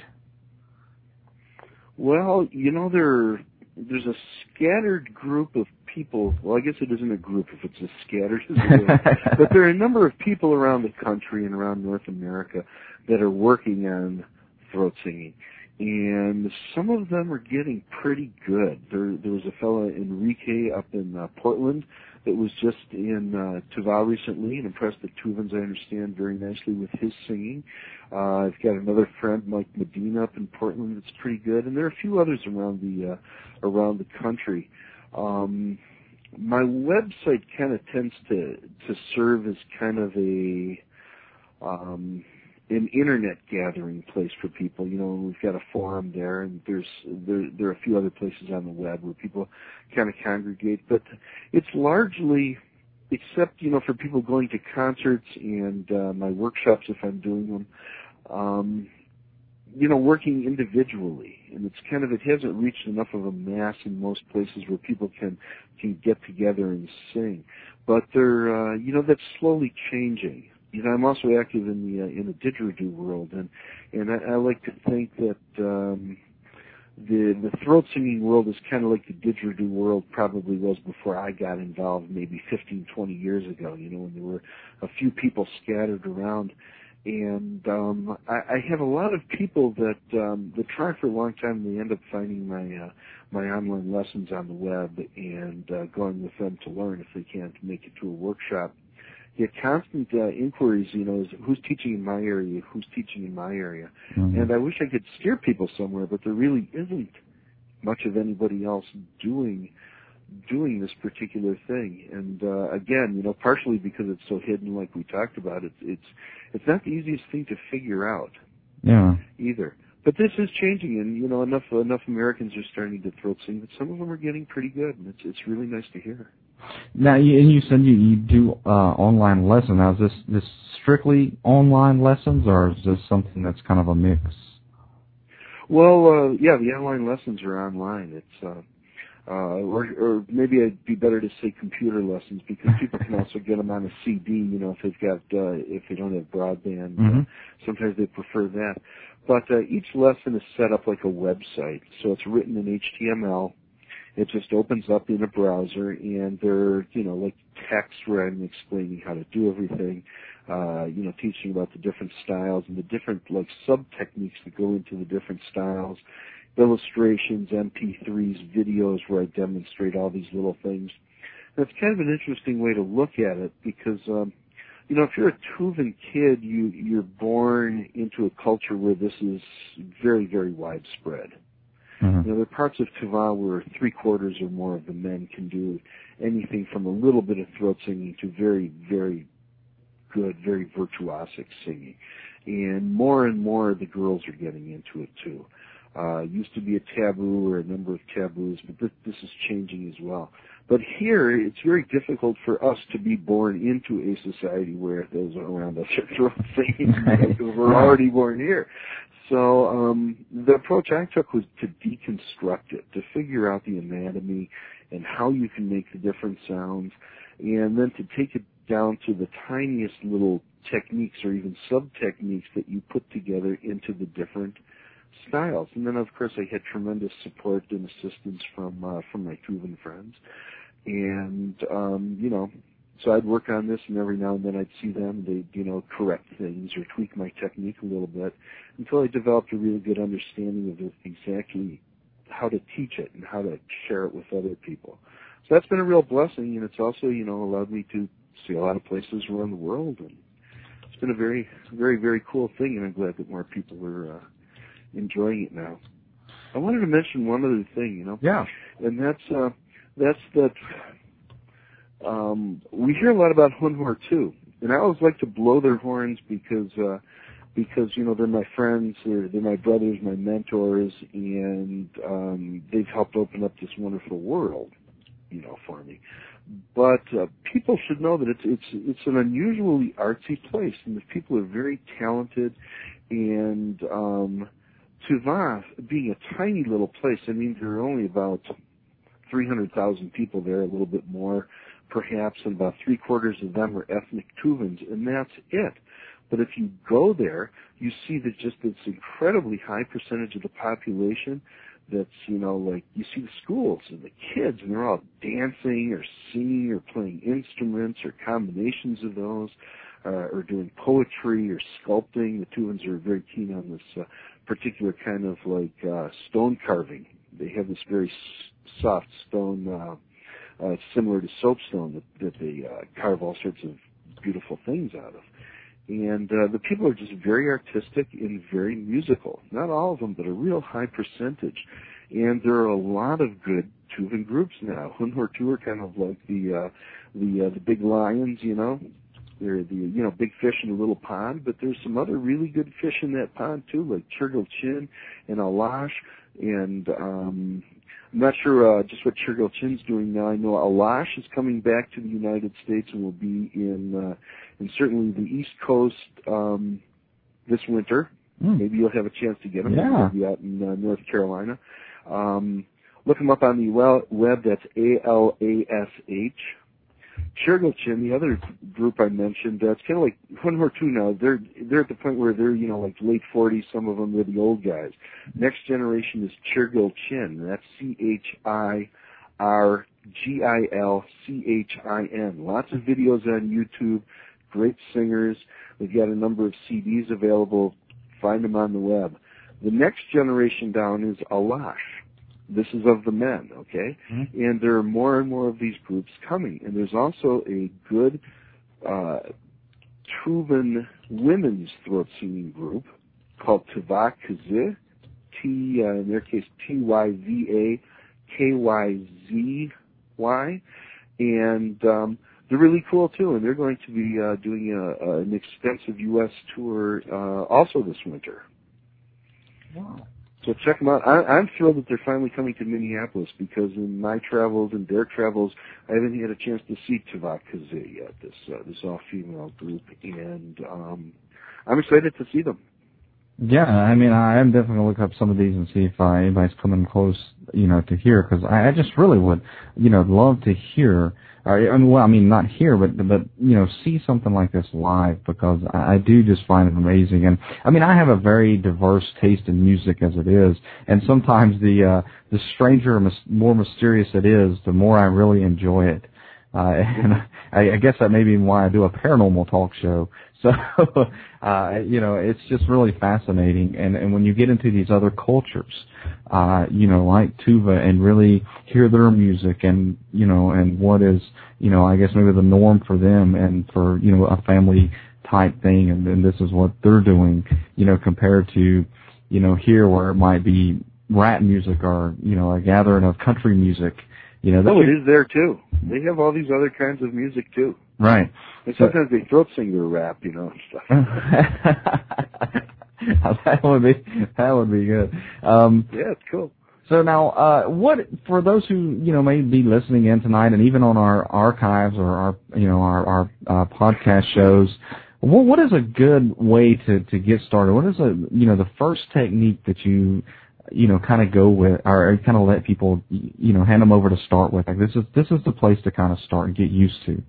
Well, there's a scattered group of people. Well, I guess it isn't a group if it's as scattered as it is. But there are a number of people around the country and around North America that are working on throat singing. And some of them are getting pretty good. There was a fellow, Enrique, up in Portland that was just in Tuva recently and impressed the Tuvans, I understand, very nicely with his singing. I've got another friend, Mike Medina, up in Portland that's pretty good. And there are a few others around the country. My website kind of tends to serve as kind of an internet gathering place for people. We've got a forum there, and there are a few other places on the web where people kind of congregate. But it's largely, except for people going to concerts and my workshops if I'm doing them, working individually, and it hasn't reached enough of a mass in most places where people can get together and sing. But they're, that's slowly changing. I'm also active in the didgeridoo world, and I like to think that the throat singing world is kind of like the didgeridoo world probably was before I got involved, maybe 15, 20 years ago. When there were a few people scattered around. And I have a lot of people that try for a long time, and they end up finding my online lessons on the web and going with them to learn if they can't make it to a workshop. Get constant inquiries, is who's teaching in my area, who's teaching in my area. Mm-hmm. And I wish I could steer people somewhere, but there really isn't much of anybody else doing this particular thing. And again, partially because it's so hidden, like we talked about, it's not the easiest thing to figure out. Yeah. Either. But this is changing, and enough Americans are starting to throat sing, but some of them are getting pretty good, and it's really nice to hear. Now, you said you do online lessons. Now, is this strictly online lessons, or is this something that's kind of a mix? Well, yeah, the online lessons are online. It's or maybe it'd be better to say computer lessons, because people can also get them on a CD. If they don't have broadband, mm-hmm. Sometimes they prefer that. But each lesson is set up like a website, so it's written in HTML. It just opens up in a browser, and there, like text where I'm explaining how to do everything, teaching about the different styles and the different sub-techniques that go into the different styles, illustrations, MP3s, videos where I demonstrate all these little things. And it's kind of an interesting way to look at it, because, if you're a Tuvan kid, you're born into a culture where this is very, very widespread. Mm-hmm. There are parts of Tuva where 3/4 or more of the men can do anything from a little bit of throat singing to very, very good, very virtuosic singing. And more the girls are getting into it too. Used to be a taboo or a number of taboos, but this is changing as well. But here, it's very difficult for us to be born into a society where those around us are throwing things because we're already born here. So the approach I took was to deconstruct it, to figure out the anatomy and how you can make the different sounds, and then to take it down to the tiniest little techniques or even sub-techniques that you put together into the different styles. And then, of course, I had tremendous support and assistance from my Tuvan friends. And, so I'd work on this, and every now and then I'd see them. They'd, correct things or tweak my technique a little bit until I developed a really good understanding of exactly how to teach it and how to share it with other people. So that's been a real blessing, and it's also, allowed me to see a lot of places around the world. And it's been a very, very, very cool thing, and I'm glad that more people are enjoying it now. I wanted to mention one other thing, Yeah. And that's that we hear a lot about Hunhor too, and I always like to blow their horns because they're my friends, they're my brothers, my mentors, and they've helped open up this wonderful world, for me. But people should know that it's an unusually artsy place, and the people are very talented. And Tuva, being a tiny little place, there are only about 300,000 people there, a little bit more, perhaps, and about 3/4 of them are ethnic Tuvans, and that's it. But if you go there, you see that just this incredibly high percentage of the population that's, you see the schools and the kids, and they're all dancing or singing or playing instruments or combinations of those, or doing poetry or sculpting. The Tuvans are very keen on this particular kind of stone carving. They have this very soft stone, similar to soapstone that they carve all sorts of beautiful things out of. And the people are just very artistic and very musical. Not all of them, but a real high percentage. And there are a lot of good Tuvan groups now. Hunhor are kind of like the big lions, They're the big fish in a little pond, but there's some other really good fish in that pond too, like Chirgil Chin and Alash. And I'm not sure just what Chirgil Chin's doing now. I know Alash is coming back to the United States and will be in certainly the East Coast this winter. Maybe you'll have a chance to get him. Yeah. He'll be out in North Carolina. Look him up on the web. That's ALASH. Chirgil Chin, the other group I mentioned, it's kind of like Hunhor too now. They're at the point where they're like late 40s. Some of them, they're the old guys. Next generation is Chirgil Chin. That's CHIRGILCHIN. Lots of videos on YouTube. Great singers. They've got a number of CDs available. Find them on the web. The next generation down is Alash. This is of the men, okay? Mm-hmm. And there are more and more of these groups coming. And there's also a good Tuvan women's throat singing group called Tuva Kzy, in their case, TYVAKYZY. And they're really cool, too. And they're going to be doing an extensive U.S. tour also this winter. Wow. So check them out. I'm thrilled that they're finally coming to Minneapolis because in my travels and their travels, I haven't had a chance to see Tuva Kzy yet, this all-female group, and I'm excited to see them. Yeah, I'm definitely going to look up some of these and see if anybody's coming close, to hear, because I just really would, love to hear, not hear, but see something like this live, because I do just find it amazing. And, I have a very diverse taste in music as it is, and sometimes the stranger, more mysterious it is, the more I really enjoy it. And I guess that may be why I do a paranormal talk show. So, it's just really fascinating. And when you get into these other cultures, like Tuva, and really hear their music and, and what is, I guess maybe the norm for them and for, a family type thing. And then this is what they're doing, compared to, here where it might be rap music or, a gathering of country music. It is there too. They have all these other kinds of music too. Right. And sometimes they throat sing their rap, and stuff. That would be good. Yeah, it's cool. So now, what for those who may be listening in tonight, and even on our archives or our podcast shows, what is a good way to get started? What is the first technique that you kind of go with, or kind of let people hand them over to start with? Like this is the place to kind of start and get used to.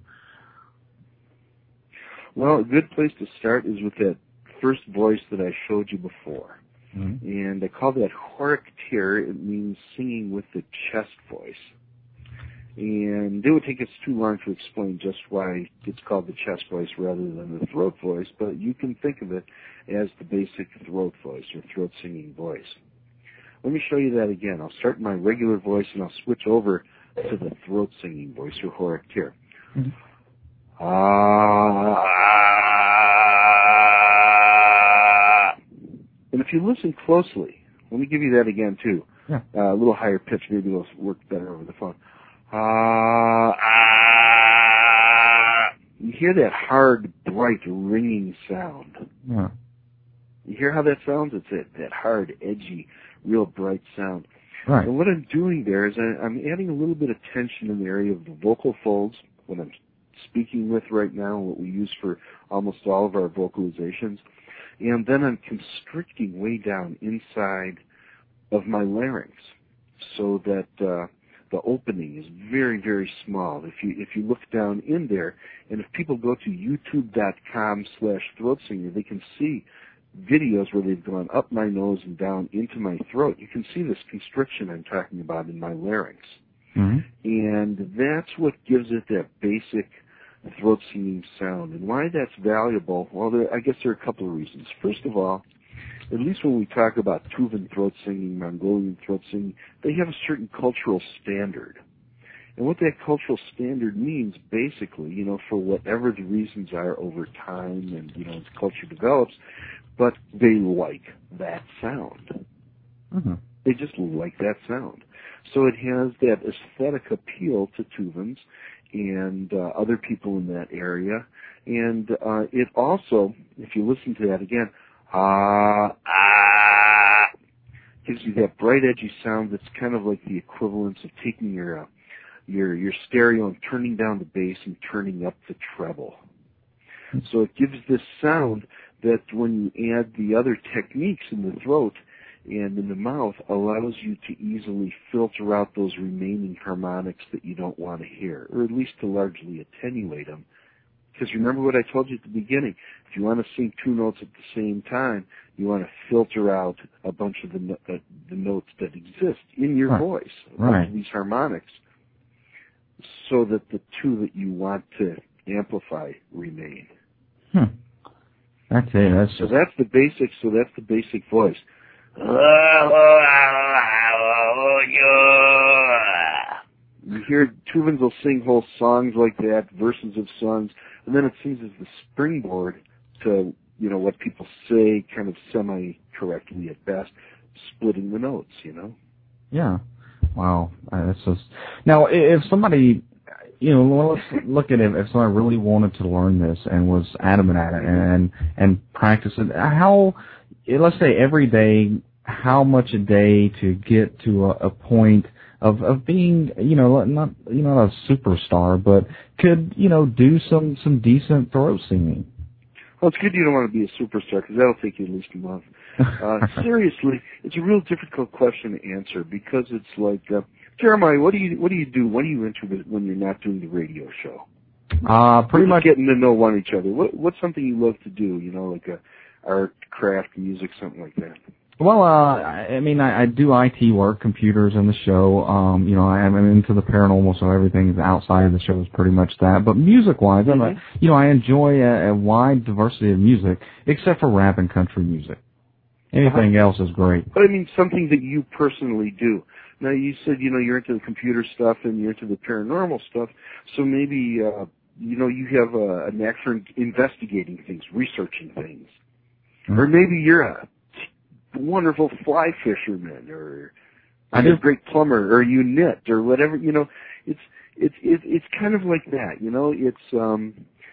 Well, a good place to start is with that first voice that I showed you before. Mm-hmm. And I call that horectier. It means singing with the chest voice. And it would take us too long to explain just why it's called the chest voice rather than the throat voice, but you can think of it as the basic throat voice or throat singing voice. Let me show you that again. I'll start my regular voice and I'll switch over to the throat singing voice or horectier. Mm-hmm. And if you listen closely, let me give you that again too. Yeah. A little higher pitch, maybe it'll work better over the phone. You hear that hard, bright, ringing sound. Yeah. You hear how that sounds? It's that hard, edgy, real bright sound. Right. And what I'm doing there is I'm adding a little bit of tension in the area of the vocal folds, what I'm speaking with right now, what we use for almost all of our vocalizations. And then I'm constricting way down inside of my larynx so that the opening is very, very small. If you look down in there, and if people go to youtube.com/throatsinger, they can see videos where they've gone up my nose and down into my throat. You can see this constriction I'm talking about in my larynx. Mm-hmm. And that's what gives it that basic throat singing sound. And why that's valuable, well, I guess there are a couple of reasons. First of all, at least when we talk about Tuvan throat singing, Mongolian throat singing, they have a certain cultural standard. And what that cultural standard means, basically, for whatever the reasons are over time and, as culture develops, but they like that sound. Mm-hmm. They just like that sound. So it has that aesthetic appeal to Tuvans and other people in that area. And it also, if you listen to that again, gives you that bright, edgy sound that's kind of like the equivalence of taking your stereo and turning down the bass and turning up the treble. So it gives this sound that when you add the other techniques in the throat and in the mouth allows you to easily filter out those remaining harmonics that you don't want to hear, or at least to largely attenuate them. Because remember what I told you at the beginning, if you want to sing two notes at the same time, you want to filter out a bunch of the notes that exist in your voice, these harmonics, so that the two that you want to amplify remain. That's it. So that's the basic voice. You hear Tuvans will sing whole songs like that, verses of songs, and then it seems as the springboard to, what people say kind of semi-correctly at best, splitting the notes, Yeah. Wow. That's just... Now, if somebody, let's look at it, if somebody really wanted to learn this and was adamant at it and practice it, let's say every day, how much a day to get to a point of being, not a superstar, but could, do some decent throat singing? Well, it's good you don't want to be a superstar because that'll take you at least a month. Seriously, it's a real difficult question to answer because it's like, Jeremiah, what do you do? What are you into when you're not doing the radio show? Pretty much getting to know one each other. What's something you love to do? Like art, craft, music, something like that. Well, I do IT work, computers and the show. I'm into the paranormal, so everything outside of the show is pretty much that. But music-wise, I enjoy a wide diversity of music, except for rap and country music. Anything else is great. But something that you personally do. Now, you said, you're into the computer stuff and you're into the paranormal stuff, so maybe, you have a knack for investigating things, researching things. Mm-hmm. Or maybe you're a wonderful fly fisherman, or a great plumber, or you knit, or whatever. It's kind of like that.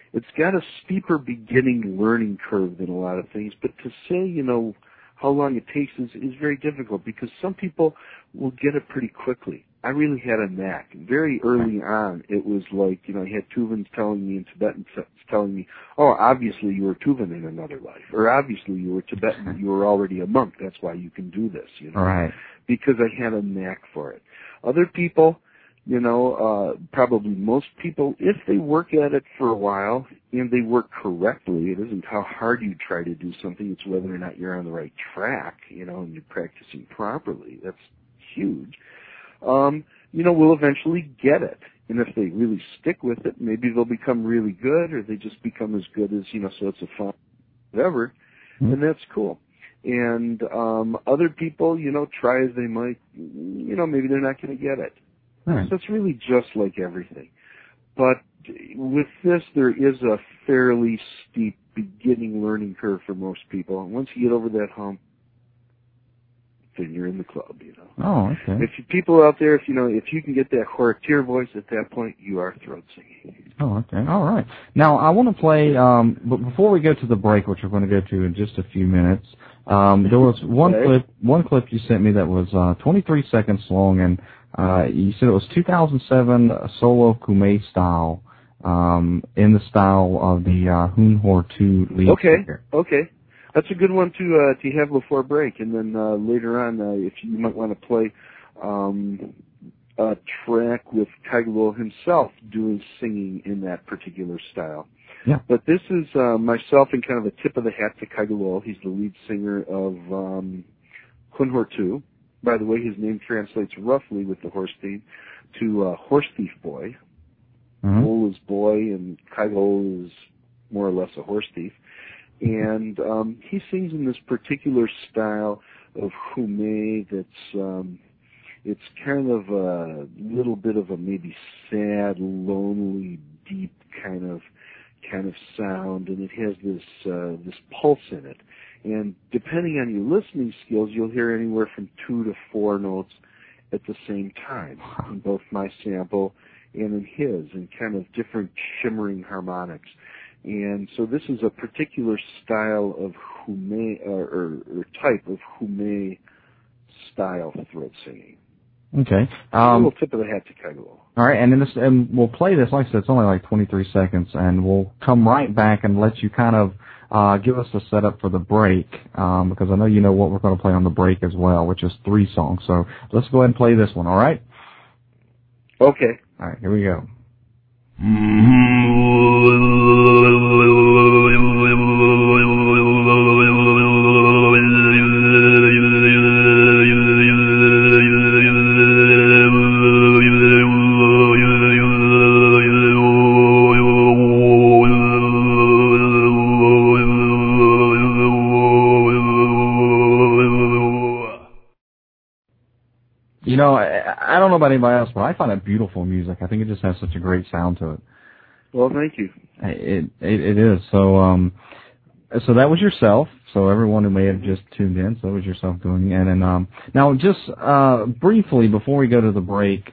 it's got a steeper beginning learning curve than a lot of things. But to say, how long it takes is very difficult because some people will get it pretty quickly. I really had a knack. Very early on, it was like, I had Tuvans telling me in Tibetan, telling me, oh, obviously you were Tuvan in another life. Or obviously you were Tibetan, you were already a monk. That's why you can do this, Right. Because I had a knack for it. Other people, probably most people, if they work at it for a while and they work correctly, it isn't how hard you try to do something, it's whether or not you're on the right track, and you're practicing properly. That's huge. Will eventually get it. And if they really stick with it, maybe they'll become really good or they just become as good as, so it's a fun whatever, and that's cool. And other people, try as they might, maybe they're not going to get it. Right. So it's really just like everything. But with this, there is a fairly steep beginning learning curve for most people. And once you get over that hump, then you're in the club, Oh, okay. If you people out there, if you can get that Horatir voice at that point, you are throat singing. Oh, okay. All right. Now, I want to play, but before we go to the break, which we're going to go to in just a few minutes, there was one clip you sent me that was 23 seconds long, and you said it was 2007 solo Kume style, in the style of the Hun Hor 2 lead singer. Okay. That's a good one to have before break, and then later on, if you might want to play a track with Kagalo himself doing singing in that particular style. Yeah. But this is myself and kind of a tip of the hat to Kagalo. He's the lead singer of Hun Hor 2. By the way, his name translates roughly with the horse theme to Horse Thief Boy. Bull is boy, and Kagalo is more or less a horse thief. And he sings in this particular style of Hume that's it's kind of a little bit of a maybe sad, lonely, deep kind of sound, and it has this pulse in it. And depending on your listening skills, you'll hear anywhere from 2 to 4 notes at the same time in both my sample and in his, and kind of different shimmering harmonics. And so this is a particular style of Hume, or type of Hume style throat singing. Okay. A little tip of the hat to Kagalo. All right, and we'll play this. Like I said, it's only like 23 seconds, and we'll come right back and let you kind of give us a setup for the break, because I know you know what we're going to play on the break as well, which is 3 songs. So let's go ahead and play this one, all right? Okay. All right, here we go. I don't know about anybody else, but I find it beautiful music. I think it just has such a great sound to it. Well, thank you. It is. So so that was yourself. So everyone who may have just tuned in, so that was yourself doing it. And now, just briefly before we go to the break,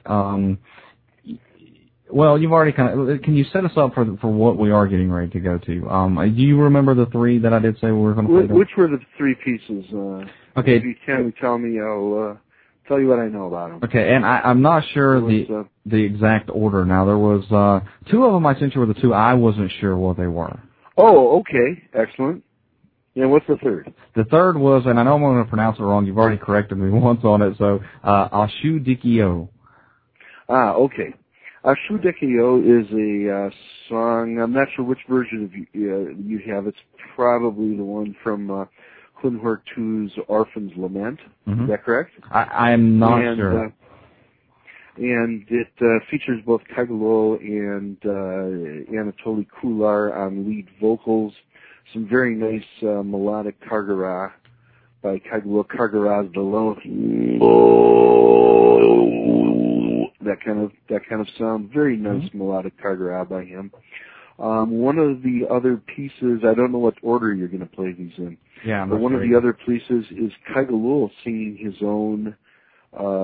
well, you've already can you set us up for what we are getting ready to go to? Do you remember the 3 that I did say we were going to play? Which were the 3 pieces? Okay. If you can tell me, I'll tell you what I know about them. Okay, and I'm not sure the exact order. Now, there was 2 of them I sent you were the 2 I wasn't sure what they were. Oh, okay. Excellent. Yeah, what's the 3rd? The 3rd was, and I know I'm going to pronounce it wrong, you've already corrected me once on it, so Ashu Dikio. Okay. Ashu Dikio is a song, I'm not sure which version of you have. It's probably the one from Hun Hor 2's Orphan's Lament. Mm-hmm. Is that correct? I am not sure. And it features both Kagalo and Anatoly Kular on lead vocals. Some very nice melodic kargara by Kagalo. Kargara's the low, that kind of sound. Very nice melodic kargara by him. One of the other pieces, I don't know what order you're going to play these in. Yeah, but one of the other pieces is Kagalo singing his own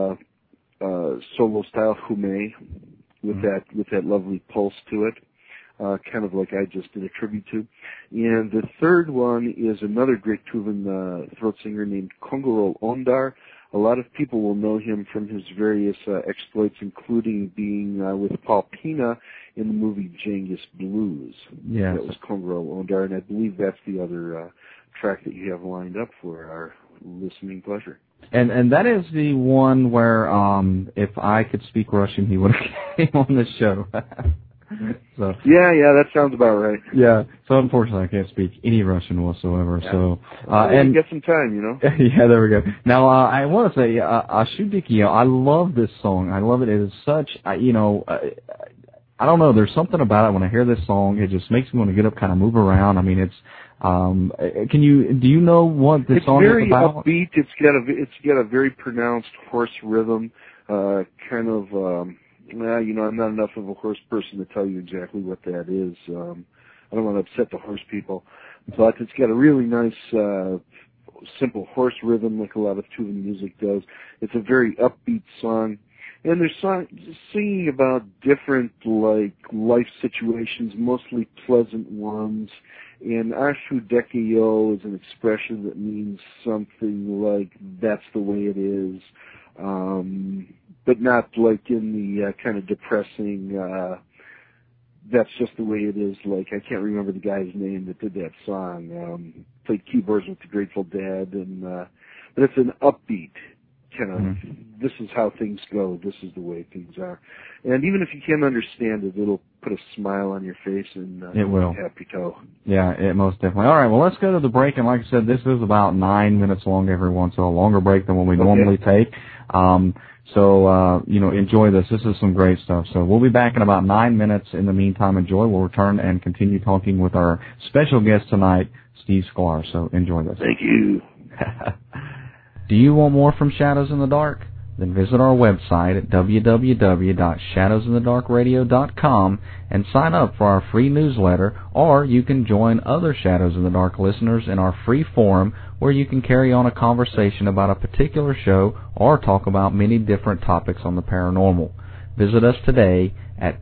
solo style Hume with that lovely pulse to it. kind of like I just did a tribute to. And the third one is another great Tuvan throat singer named Kongorol Ondar. A lot of people will know him from his various exploits, including being with Paul Pina in the movie Genghis Blues. Yes. That was Kongorol Ondar, and I believe that's the other track that you have lined up for our listening pleasure. And that is the one where if I could speak Russian, he would have came on the show. So yeah, that sounds about right. Yeah. So unfortunately, I can't speak any Russian whatsoever. Yeah. So and get some time, you know. Yeah, there we go. Now I want to say, Ashudikio, I love this song. I love it. It is such, I don't know. There's something about it when I hear this song. It just makes me want to get up, kind of move around. I mean, it's. Do you know what this song is about? It's very upbeat. It's got a very pronounced horse rhythm, kind of. I'm not enough of a horse person to tell you exactly what that is. I don't want to upset the horse people, but it's got a really nice, simple horse rhythm like a lot of Tuvan music does. It's a very upbeat song, and they're singing about different like life situations, mostly pleasant ones. And Ashu Dekio is an expression that means something like that's the way it is. But not like in the kind of depressing, that's just the way it is. Like, I can't remember the guy's name that did that song. Played keyboards with the Grateful Dead, but it's an upbeat kind of, this is how things go, this is the way things are. And even if you can't understand it, it'll put a smile on your face and it will. Happy toe. Yeah, it most definitely. All right, well, let's go to the break. And like I said, this is about 9 minutes long everyone, so a longer break than what we normally take. So, enjoy this. This is some great stuff. So we'll be back in about 9 minutes. In the meantime, enjoy. We'll return and continue talking with our special guest tonight, Steve Sklar. So enjoy this. Thank you. Do you want more from Shadows in the Dark? Then visit our website at www.shadowsinthedarkradio.com and sign up for our free newsletter, or you can join other Shadows in the Dark listeners in our free forum where you can carry on a conversation about a particular show or talk about many different topics on the paranormal. Visit us today at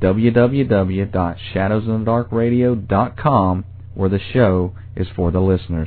www.shadowsinthedarkradio.com, where the show is for the listeners.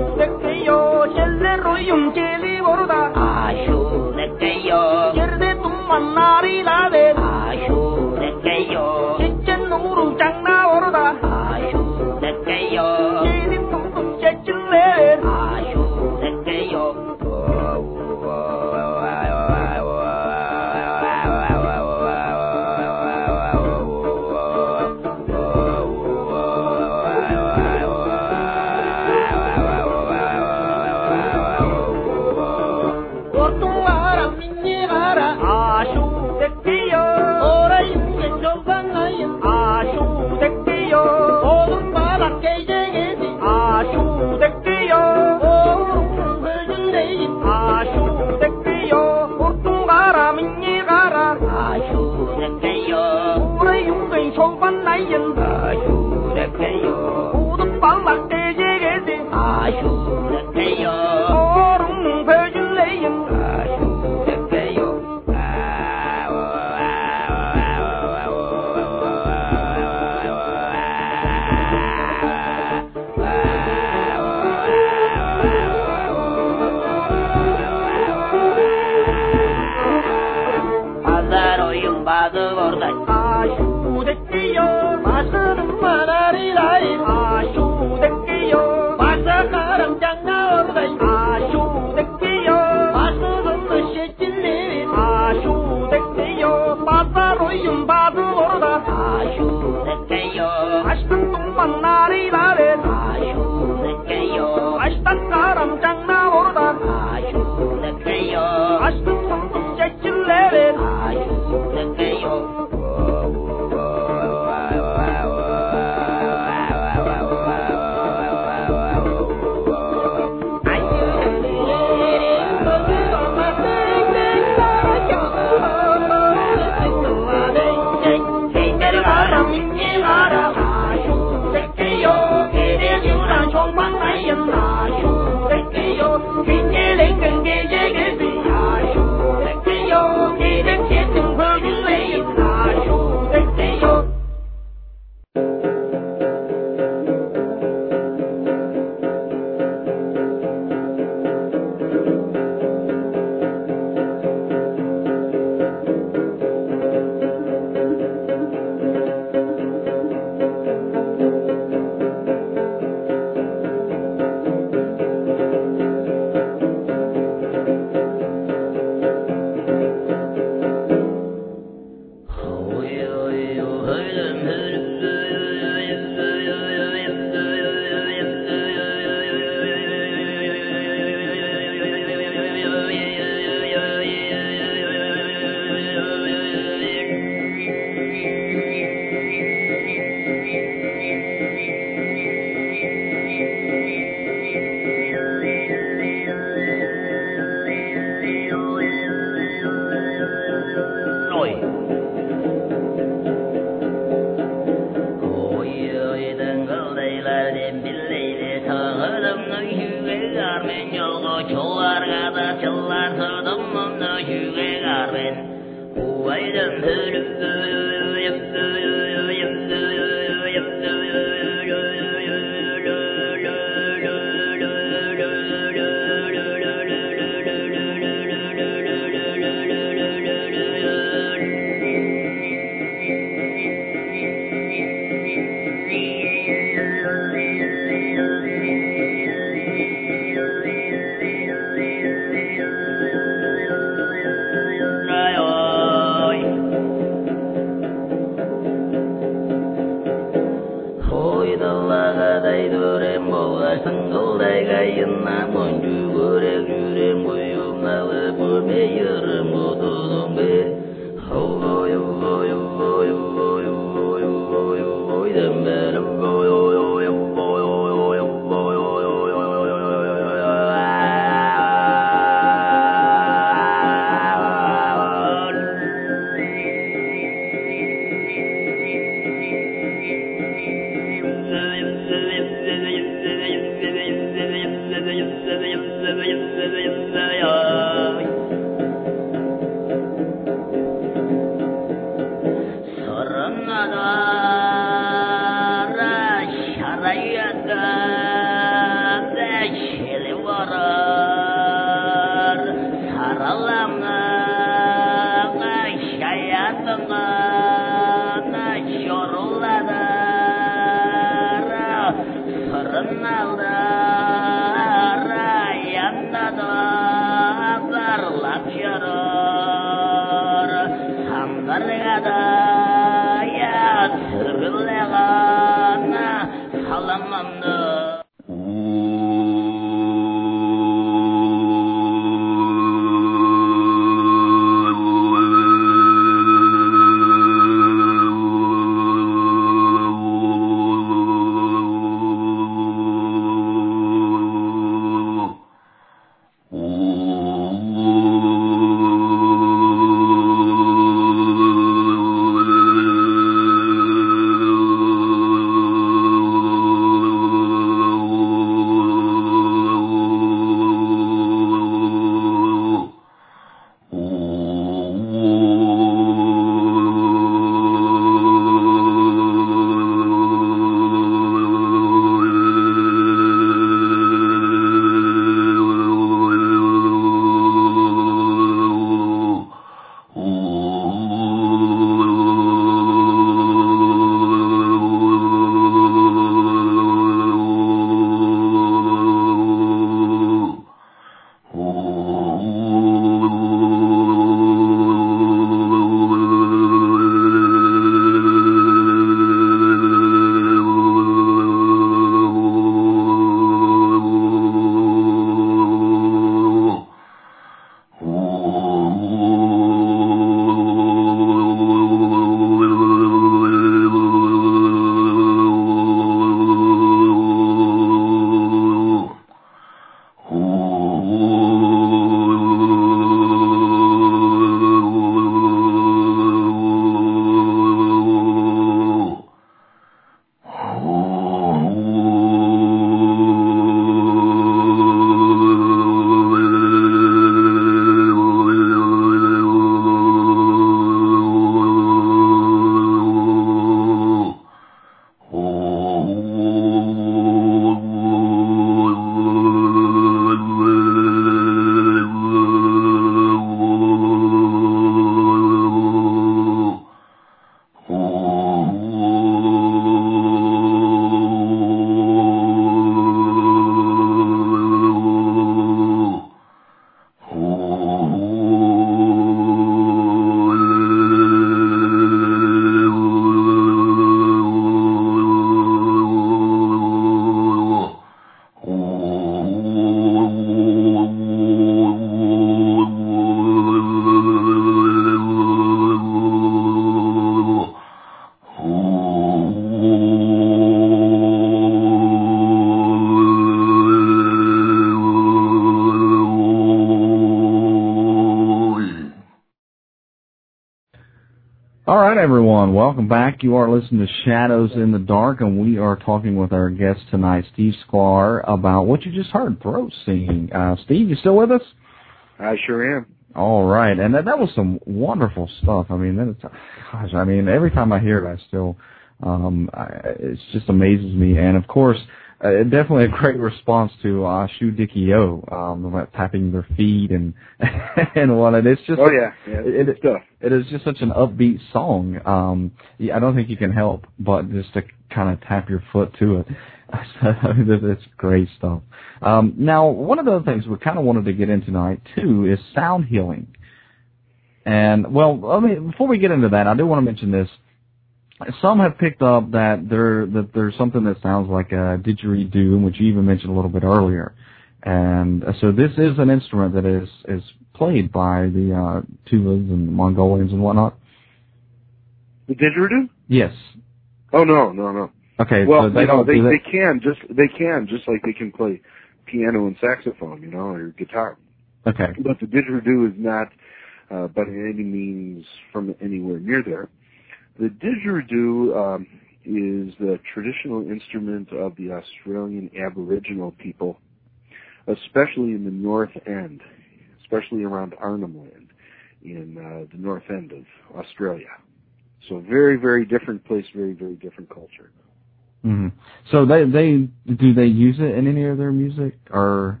right, everyone. Welcome back. You are listening to Shadows in the Dark, and we are talking with our guest tonight, Steve Sklar, about what you just heard, throat singing. Steve, you still with us? I sure am. All right, and that was some wonderful stuff. I mean, every time I hear it, I still, it just amazes me. And of course, definitely a great response to Shu Dicky-O, about tapping their feet and and what. It's just it is just such an upbeat song. I don't think you can help but just to kind of tap your foot to it. It's great stuff. Now, one of the other things we kind of wanted to get into tonight too is sound healing. And well, before we get into that, I do want to mention this. Some have picked up that there's something that sounds like a didgeridoo, which you even mentioned a little bit earlier. And so this is an instrument that is played by the Tuvas and Mongolians and whatnot. The didgeridoo? Yes. Oh no. Okay. Well, so they can just like they can play piano and saxophone, or guitar. Okay. But the didgeridoo is not by any means from anywhere near there. The didgeridoo is the traditional instrument of the Australian Aboriginal people, especially in the North End, especially around Arnhem Land, in the North End of Australia. So very, very different place, very, very different culture. Mm-hmm. So they do they use it in any of their music or?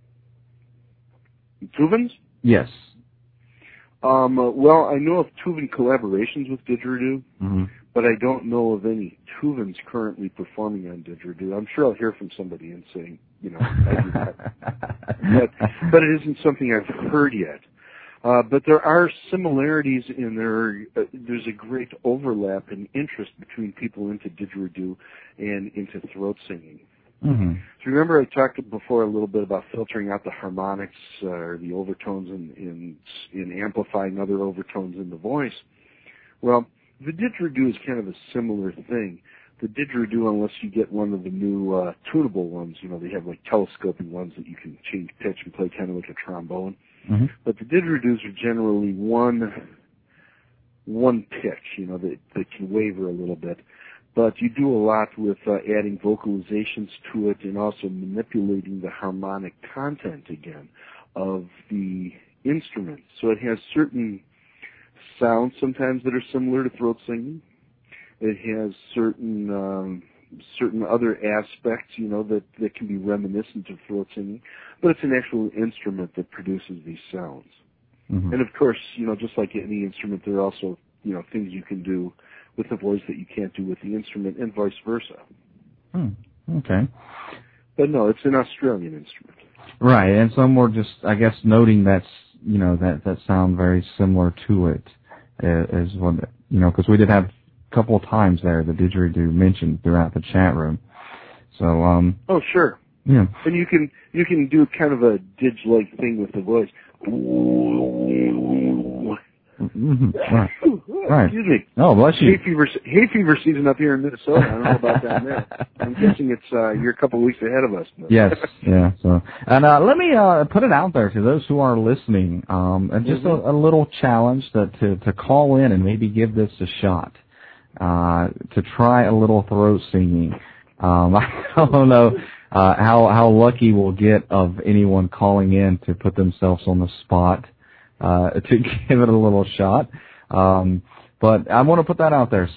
Tuvans? Yes. Well, I know of Tuvan collaborations with didgeridoo, but I don't know of any Tuvans currently performing on didgeridoo. I'm sure I'll hear from somebody and say, I do that. But it isn't something I've heard yet. But there are similarities in there. There's a great overlap in interest between people into didgeridoo and into throat singing. Mm-hmm. So remember I talked before a little bit about filtering out the harmonics or the overtones in amplifying other overtones in the voice. Well, the didgeridoo is kind of a similar thing. The didgeridoo, unless you get one of the new tunable ones, they have like telescoping ones that you can change pitch and play kind of like a trombone. Mm-hmm. But the didgeridoos are generally one pitch, that can waver a little bit. But you do a lot with adding vocalizations to it and also manipulating the harmonic content again of the instrument. So it has certain sounds sometimes that are similar to throat singing. It has certain other aspects, that can be reminiscent of throat singing. But it's an actual instrument that produces these sounds. Mm-hmm. And of course, just like any instrument, there are also, things you can do with the voice that you can't do with the instrument, and vice versa. Okay. But no, it's an Australian instrument. Right, and some were just, I guess, noting that sound very similar to it, as what, because we did have a couple of times there the didgeridoo mentioned throughout the chat room. So, oh, sure. Yeah. And you can do kind of a didge-like thing with the voice. Mm-hmm. Right. Excuse me. Oh, bless you. Hay fever season up here in Minnesota. I don't know about down there. I'm guessing it's you're a couple of weeks ahead of us. Yes, yeah. So, and let me put it out there to those who are listening. And just a little challenge to call in and maybe give this a shot. To try a little throat singing. I don't know how lucky we'll get of anyone calling in to put themselves on the spot. To give it a little shot. But I want to put that out there.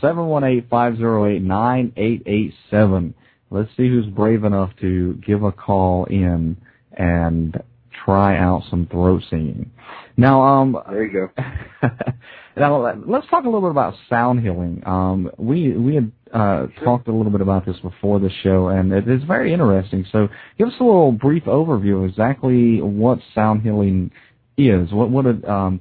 718-508-9887. Let's see who's brave enough to give a call in and try out some throat singing. Now, there you go. Now, let's talk a little bit about sound healing. We had talked a little bit about this before the show, and it is very interesting. So give us a little brief overview of exactly what sound healing is. What's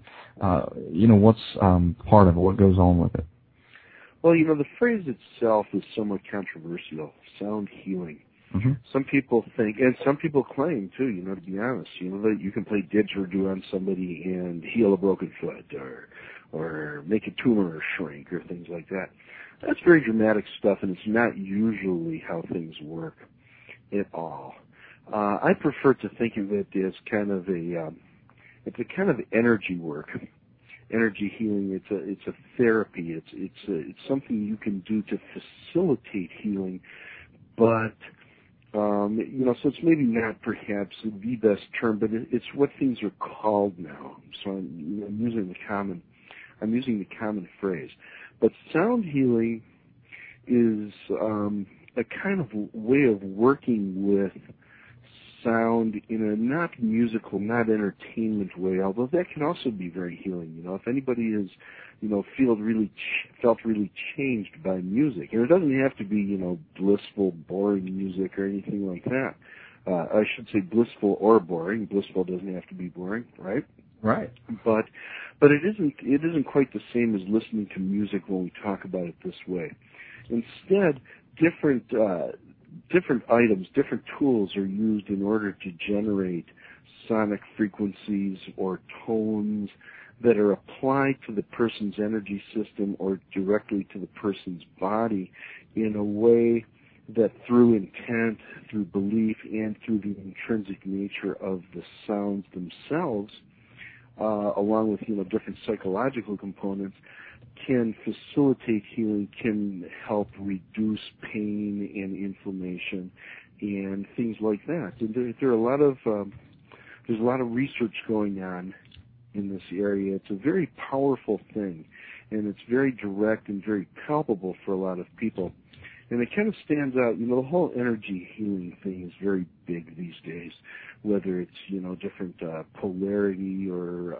part of it? What goes on with it? Well, the phrase itself is somewhat controversial. Sound healing. Mm-hmm. Some people think, and some people claim too, to be honest, that you can play didgeridoo on somebody and heal a broken foot, or make a tumor shrink, or things like that. That's very dramatic stuff, and it's not usually how things work at all. I prefer to think of it as kind of it's a kind of energy work. energy healing. It's a therapy. It's something you can do to facilitate healing, but so it's maybe not perhaps the best term, but it's what things are called now. So I'm using the common phrase. But sound healing is a kind of way of working with sound in a not musical, not entertainment way, although that can also be very healing. If anybody has, felt really changed by music, and it doesn't have to be, blissful, boring music or anything like that. I should say blissful or boring. Blissful doesn't have to be boring, right? Right. But it isn't quite the same as listening to music when we talk about it this way. Instead, different items, different tools are used in order to generate sonic frequencies or tones that are applied to the person's energy system or directly to the person's body in a way that through intent, through belief, and through the intrinsic nature of the sounds themselves, along with different psychological components, can facilitate healing, can help reduce pain and inflammation, and things like that. And there are there's a lot of research going on in this area. It's a very powerful thing, and it's very direct and very palpable for a lot of people. And it kind of stands out. The whole energy healing thing is very big these days, whether it's different polarity or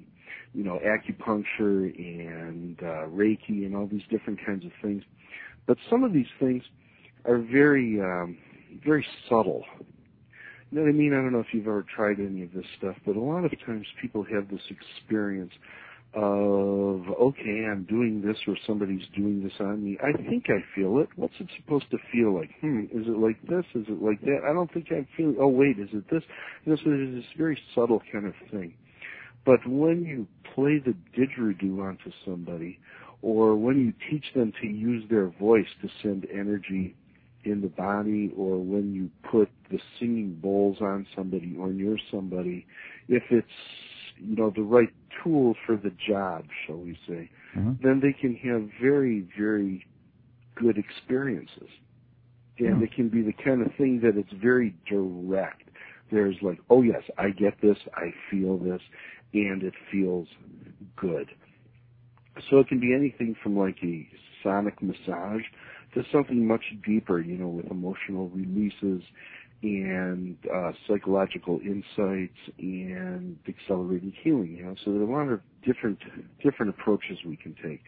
acupuncture and Reiki and all these different kinds of things. But some of these things are very, very subtle. You know what I mean? I don't know if you've ever tried any of this stuff, but a lot of times people have this experience of, okay, I'm doing this or somebody's doing this on me. I think I feel it. What's it supposed to feel like? Is it like this? Is it like that? I don't think I'm feeling, oh, wait, is it this? So there's this very subtle kind of thing. But when you play the didgeridoo onto somebody, or when you teach them to use their voice to send energy in the body, or when you put the singing bowls on somebody or near somebody, if it's the right tool for the job, shall we say, then they can have very, very good experiences. And it can be the kind of thing that it's very direct. There's like, oh yes, I get this, I feel this, and it feels good. So it can be anything from like a sonic massage to something much deeper, with emotional releases and psychological insights and accelerated healing. So there are a lot of different approaches we can take.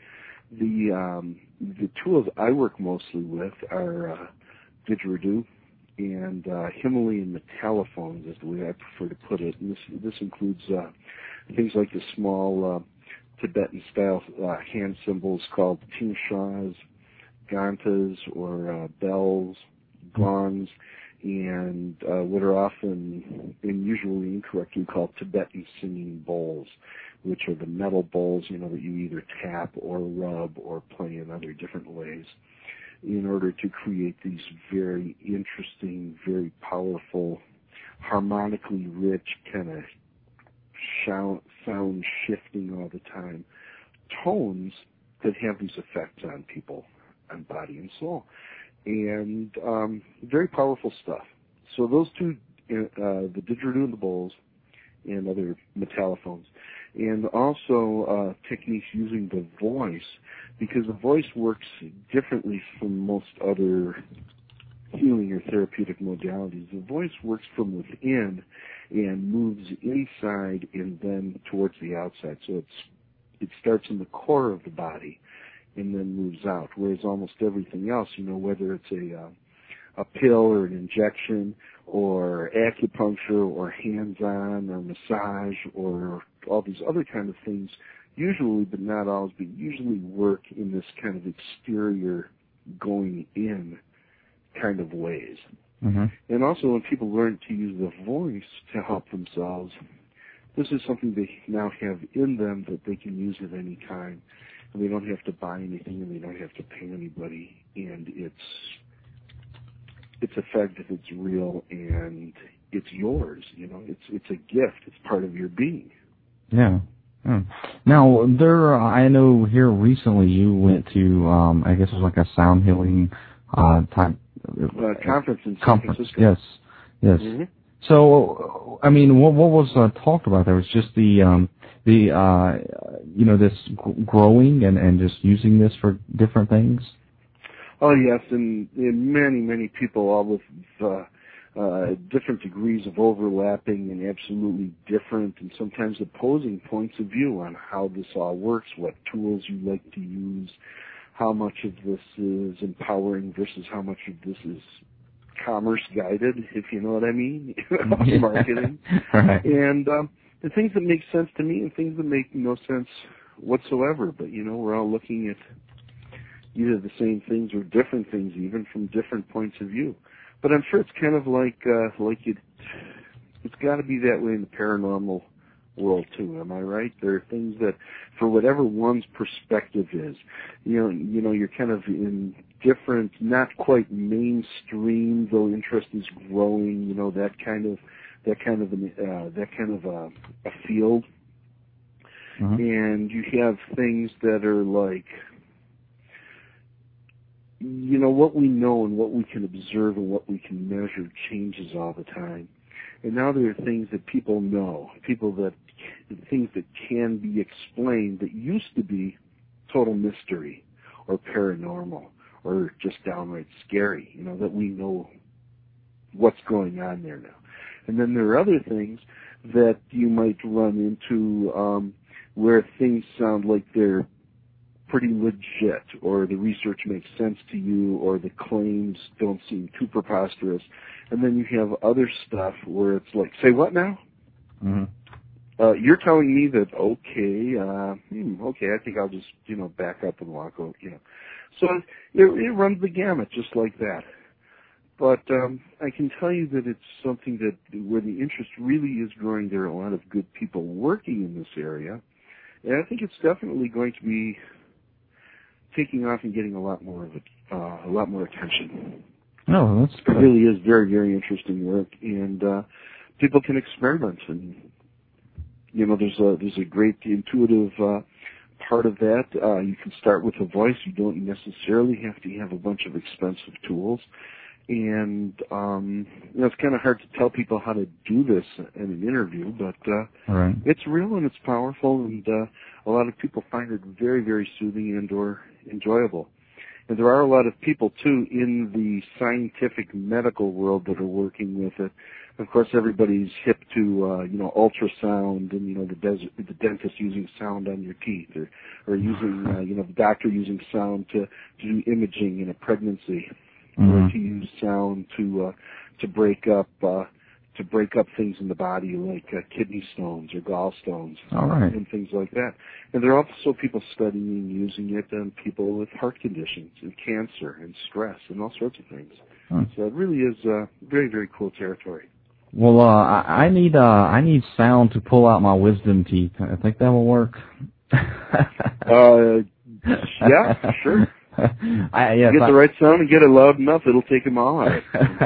The tools I work mostly with are didgeridoo and Himalayan metallophones is the way I prefer to put it. And this includes things like the small Tibetan-style hand cymbals called tingshas, gantas, or bells, gongs, and what are often and usually incorrectly called Tibetan singing bowls, which are the metal bowls, that you either tap or rub or play in other different ways in order to create these very interesting, very powerful, harmonically rich kind of sound shifting all the time tones that have these effects on people, on body and soul. And very powerful stuff. So those two, the didgeridoo and the bowls and other metallophones, and also techniques using the voice, because the voice works differently from most other healing or therapeutic modalities. The voice works from within and moves inside and then towards the outside. So it starts in the core of the body and then moves out, whereas almost everything else, whether it's a pill or an injection or acupuncture or hands-on or massage or all these other kind of things, usually, but not always, but usually work in this kind of exterior going in kind of ways. Mm-hmm. And also when people learn to use the voice to help themselves, this is something they now have in them that they can use at any time. And they don't have to buy anything, and they don't have to pay anybody. And it's effective, it's real, and it's yours. It's a gift. It's part of your being. Yeah. Now, I know here recently you went to, I guess it was like a sound healing type conference in San Francisco. Yes. Mm-hmm. So, I mean, what was talked about there? Was just this growing and just using this for different things? Oh, yes, and many people, all with different degrees of overlapping and absolutely different and sometimes opposing points of view on how this all works, what tools you like to use, how much of this is empowering versus how much of this is commerce guided, if you know what I mean, marketing. Right. And the things that make sense to me and things that make no sense whatsoever. But, we're all looking at either the same things or different things, even from different points of view. But I'm sure it's kind of it's got to be that way in the paranormal world too. Am I right? There are things that, for whatever one's perspective is, you're kind of in different, not quite mainstream, though interest is growing. That kind of a field. Mm-hmm. And you have things that are like, what we know and what we can observe and what we can measure changes all the time. And now there are things that people know, things that can be explained that used to be total mystery or paranormal or just downright scary, that we know what's going on there now. And then there are other things that you might run into where things sound like they're pretty legit, or the research makes sense to you, or the claims don't seem too preposterous. And then you have other stuff where it's like, say what now? Mm-hmm. You're telling me that, okay, I think I'll just, back up and walk over, So it runs the gamut just like that. But I can tell you that it's something that where the interest really is growing. There are a lot of good people working in this area. And I think it's definitely going to be taking off and getting a lot more attention. Oh, that's good. It really is very, very interesting work, and people can experiment. And there's a great intuitive part of that. You can start with a voice. You don't necessarily have to have a bunch of expensive tools. And it's kind of hard to tell people how to do this in an interview, but right. It's real and it's powerful, and a lot of people find it very, very soothing and or enjoyable. And there are a lot of people, too, in the scientific medical world that are working with it. Of course, everybody's hip to, ultrasound and, the dentist using sound on your teeth or using, the doctor using sound to do imaging in a pregnancy. Mm-hmm. Or to use sound to break up things in the body like kidney stones or gallstones. All right. And things like that. And there are also people studying using it on people with heart conditions and cancer and stress and all sorts of things. So it really is very, very cool territory. Well, I need sound to pull out my wisdom teeth. I think that will work. Yeah, sure. Get the right sound and get it loud enough, it'll take them all out.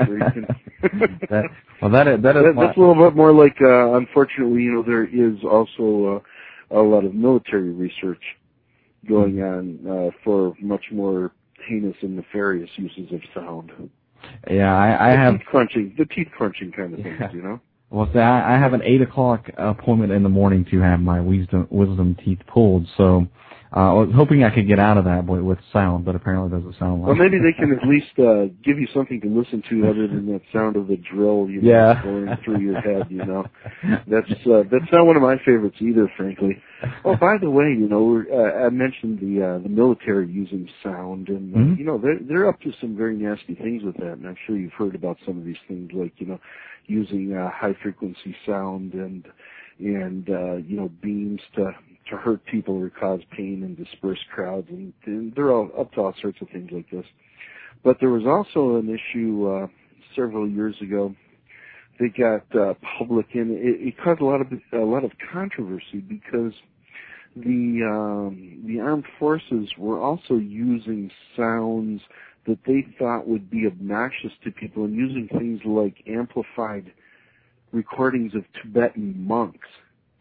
That's a little bit more like, unfortunately, there is also a lot of military research going on for much more heinous and nefarious uses of sound. Yeah, I have the teeth crunching kind of things, Well, see, I have an 8:00 appointment in the morning to have my wisdom teeth pulled, so I was hoping I could get out of that with sound, but apparently it doesn't sound like. Well, maybe they can at least give you something to listen to other than that sound of the drill, going through your head. That's not one of my favorites either, frankly. Oh, by the way, I mentioned the military using sound, and they're up to some very nasty things with that, and I'm sure you've heard about some of these things, like using high frequency sound and beams to hurt people or cause pain and disperse crowds, and they're all up to all sorts of things like this. But there was also an issue several years ago that got public, and it caused a lot of controversy because the armed forces were also using sounds that they thought would be obnoxious to people, and using things like amplified recordings of Tibetan monks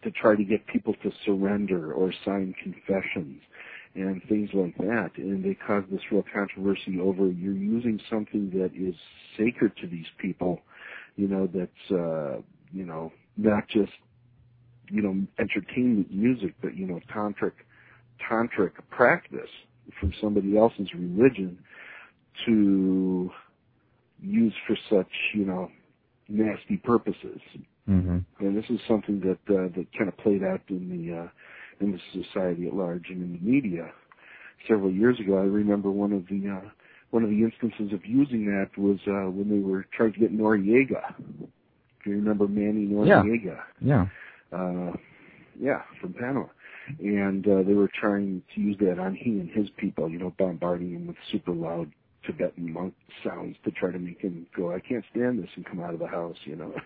to try to get people to surrender or sign confessions and things like that. And they caused this real controversy over you're using something that is sacred to these people, that's, not just, entertainment music, but, tantric practice from somebody else's religion to use for such, nasty purposes. Mm-hmm. And this is something that kind of played out in the society at large and in the media several years ago. I remember one of the instances of using that was when they were trying to get Noriega. Do you remember Manny Noriega? Yeah. From Panama. And they were trying to use that on he and his people, bombarding him with super loud Tibetan monk sounds to try to make him go, I can't stand this, and come out of the house,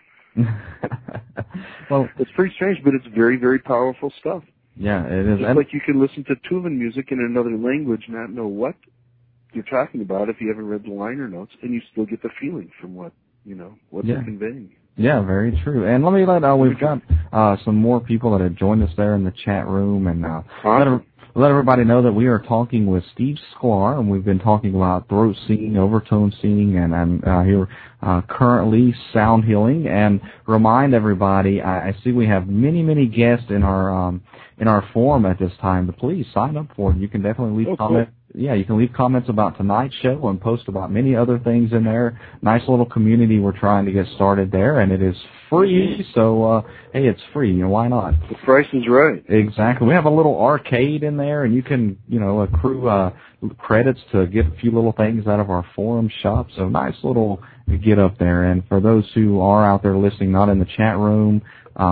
Well, it's pretty strange, but it's very, very powerful stuff. Yeah, it is. Just like you can listen to Tuvan music in another language, not know what you're talking about if you haven't read the liner notes, and you still get the feeling from what they're conveying. Yeah, very true. And let me we've got some more people that have joined us there in the chat room, and let everybody know that we are talking with Steve Sklar, and we've been talking about throat singing, overtone singing, and here currently sound healing. And remind everybody, I see we have many guests in our forum at this time. But please sign up for it. You can definitely leave comments. Cool. Yeah, you can leave comments about tonight's show and post about many other things in there. Nice little community we're trying to get started there, and it is free. So, hey, it's free. Why not? The price is right. Exactly. We have a little arcade in there, and you can, accrue credits to get a few little things out of our forum shop. So nice little get up there. And for those who are out there listening, not in the chat room,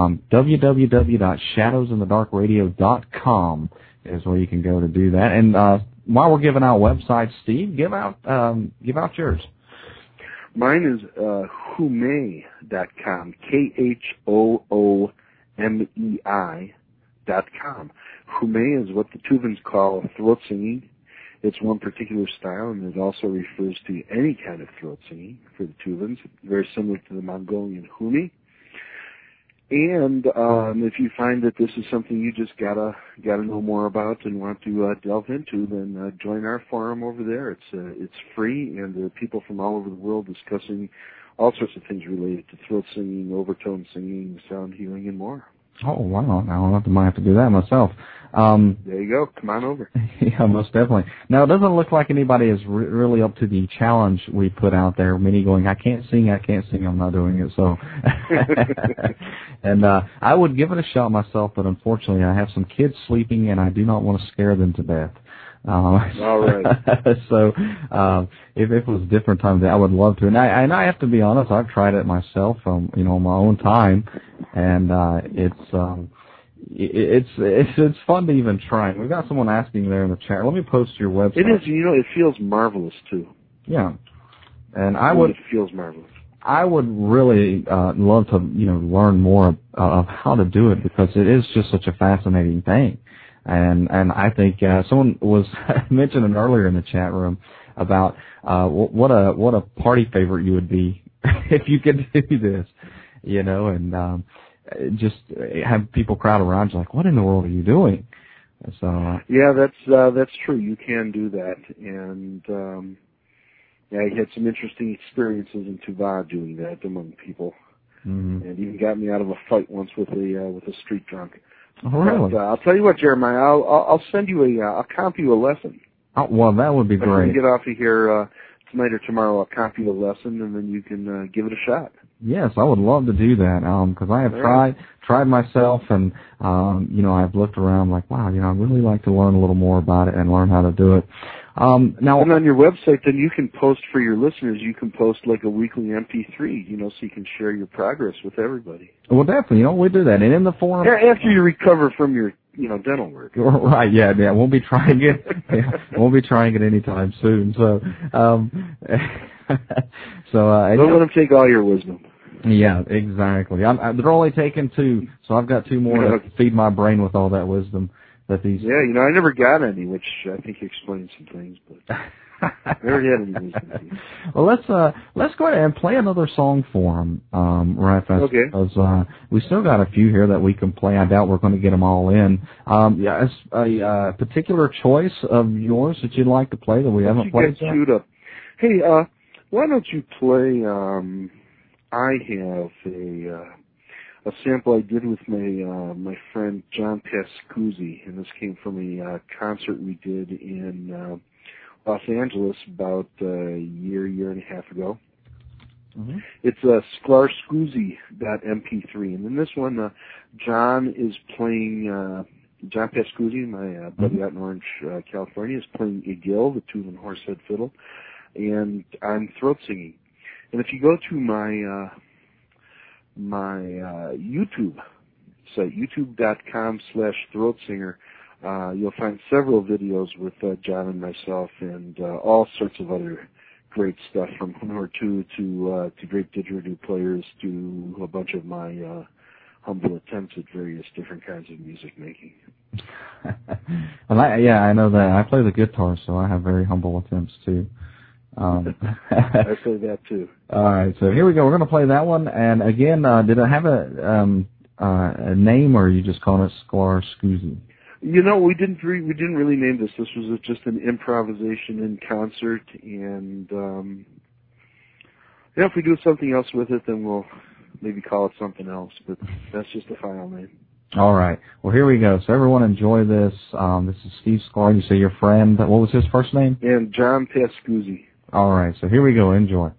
www.shadowsinthedarkradio.com is where you can go to do that. And while we're giving out websites, Steve, give out yours. Mine is Hoomei.com, KHOOMEI.com. Hoomei is what the Tuvans call throat singing. It's one particular style, and it also refers to any kind of throat singing for the Tuvans, very similar to the Mongolian Humi. And if you find that this is something you just gotta know more about and want to delve into, then join our forum over there. It's free, and there are people from all over the world discussing all sorts of things related to throat singing, overtone singing, sound healing, and more. Oh, wow. Now I might have to do that myself. There you go. Come on over. Yeah, most definitely. Now, it doesn't look like anybody is really up to the challenge we put out there. Many going, I can't sing, I'm not doing it. So, and I would give it a shot myself, but unfortunately I have some kids sleeping, and I do not want to scare them to death. All right. So, if it was different times, I would love to. And I have to be honest, I've tried it myself, on my own time, and it's fun to even try. We've got someone asking there in the chat. Let me post your website. It is. It feels marvelous too. Yeah, and it feels marvelous. I would really love to, learn more of how to do it, because it is just such a fascinating thing. And I think someone was mentioning earlier in the chat room about what a party favorite you would be if you could do this, and just have people crowd around you like, what in the world are you doing? So yeah, that's true. You can do that, and I had some interesting experiences in Tuva doing that among people, and even got me out of a fight once with a street drunk. Oh, really? But, I'll tell you what, Jeremiah. I'll send you I'll copy you a lesson. Oh, well, that would be great. If I can get off of here tonight or tomorrow, I'll copy you a lesson, and then you can give it a shot. Yes, I would love to do that, because I have tried myself, and I've looked around like, wow, I'd really like to learn a little more about it and learn how to do it. Now, and on your website, then you can post for your listeners. You can post like a weekly MP3, so you can share your progress with everybody. Well, definitely, we do that, and in the forum. Yeah, after you recover from your, dental work. Right? Yeah. Won't be trying it. Won't be trying it anytime soon. So, don't let them take all your wisdom. Yeah, exactly. They're only taking 2, so I've got 2 more to feed my brain with all that wisdom. that these. Yeah, I never got any, which I think explains some things, but I never had any wisdom teeth. Well, let's go ahead and play another song for him, right? Okay. Because we still got a few here that we can play. I doubt we're going to get them all in. Yeah, is a particular choice of yours that you'd like to play that we haven't played yet? Queued up. Hey, why don't you play? I have a sample I did with my friend John Pascuzzi, and this came from a concert we did in Los Angeles about a year and a half ago. Mm-hmm. It's sklarskuzzi.mp3, and in this one, John is playing. John Pascuzzi, my buddy out in Orange, California, is playing a gill, the tune horsehead fiddle, and I'm throat singing. And if you go to my YouTube site, youtube.com/throatsinger, you'll find several videos with John and myself, and all sorts of other great stuff, from Honor 2 to great didgeridoo players to a bunch of my humble attempts at various different kinds of music making. Well, I know that. I play the guitar, so I have very humble attempts too. I say that too. All right, so here we go. We're going to play that one, and again, did it have a name, or are you just calling it Sklarskuzzi? We didn't really name this. This was just an improvisation in concert, and if we do something else with it, then we'll maybe call it something else. But that's just the final name. All right. Well, here we go. So everyone enjoy this. This is Steve Sklar. You say your friend. What was his first name? And John Pascuzzi. All right. So here we go. Enjoy.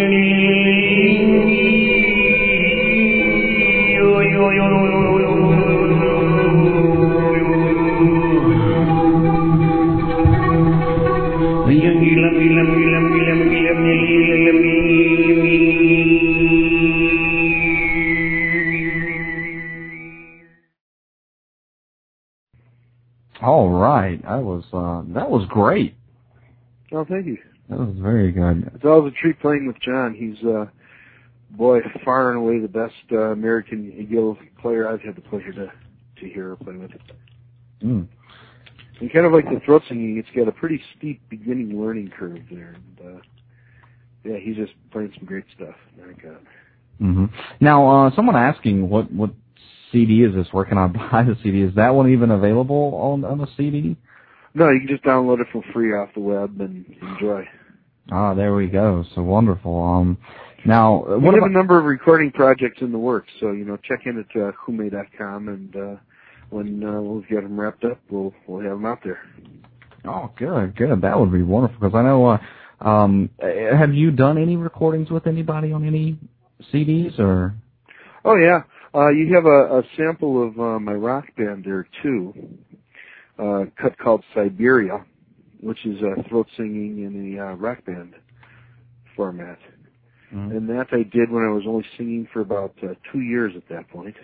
All right, that was great. Oh, thank you. That was very good. It's always a treat playing with John. He's, boy, far and away the best American Eagle player I've had the pleasure to hear or play with. Mm. And kind of like the throat singing, it's got a pretty steep beginning learning curve there. And, yeah, he's just playing some great stuff. My God. Mm-hmm. Now, someone asking what CD is this? Where can I buy the CD? Is that one even available on the CD? No, you can just download it for free off the web and enjoy. Ah, there we go. So wonderful. Now, we have a number of recording projects in the works, so check in at hume.com, and when we've got them wrapped up, we'll have them out there. Oh, good. That would be wonderful, because I know. Have you done any recordings with anybody on any CDs or? Oh yeah, you have a sample of my rock band there too. Cut called Siberia, which is throat singing in a rock band format. Mm-hmm. And that I did when I was only singing for about 2 years at that point.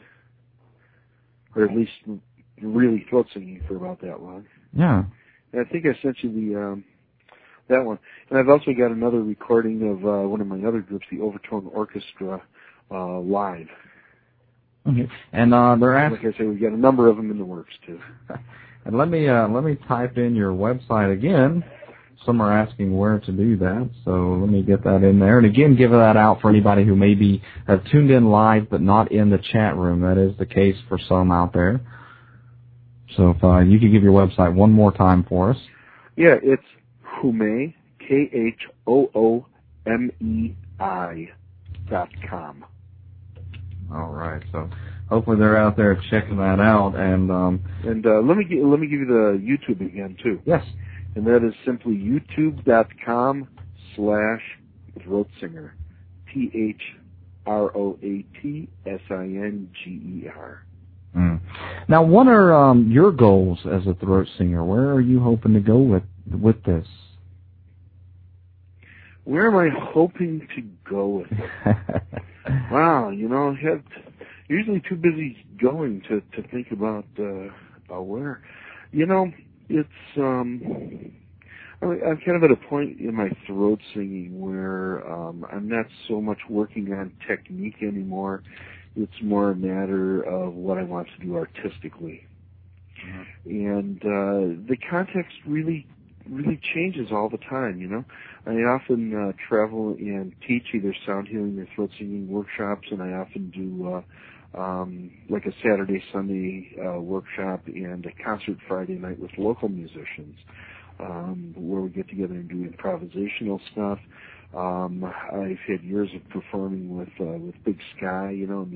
Or at least really throat singing for about that long. Yeah. And I think I sent you that one. And I've also got another recording of one of my other groups, the Overtone Orchestra, live. Okay. And they're asking. Like I say, we've got a number of them in the works too. And let me type in your website again. Some are asking where to do that, so let me get that in there. And again, give that out for anybody who maybe have tuned in live but not in the chat room. That is the case for some out there. So if you could give your website one more time for us. Yeah, it's Hoomei, KHOOMEI.com. All right, so hopefully they're out there checking that out. And let me give you the YouTube again too. Yes. And that is simply youtube.com/throatsinger. THROATSINGER. Mm. Now, what are your goals as a throat singer? Where are you hoping to go with this? Where am I hoping to go with it? Wow, I'm usually too busy going to think about where. It's I'm kind of at a point in my throat singing where I'm not so much working on technique anymore. It's more a matter of what I want to do artistically. Mm-hmm. And the context really changes all the time, I often travel and teach either sound healing or throat singing workshops, and I often do like a Saturday, Sunday workshop and a concert Friday night with local musicians, where we get together and do improvisational stuff. I've had years of performing with Big Sky,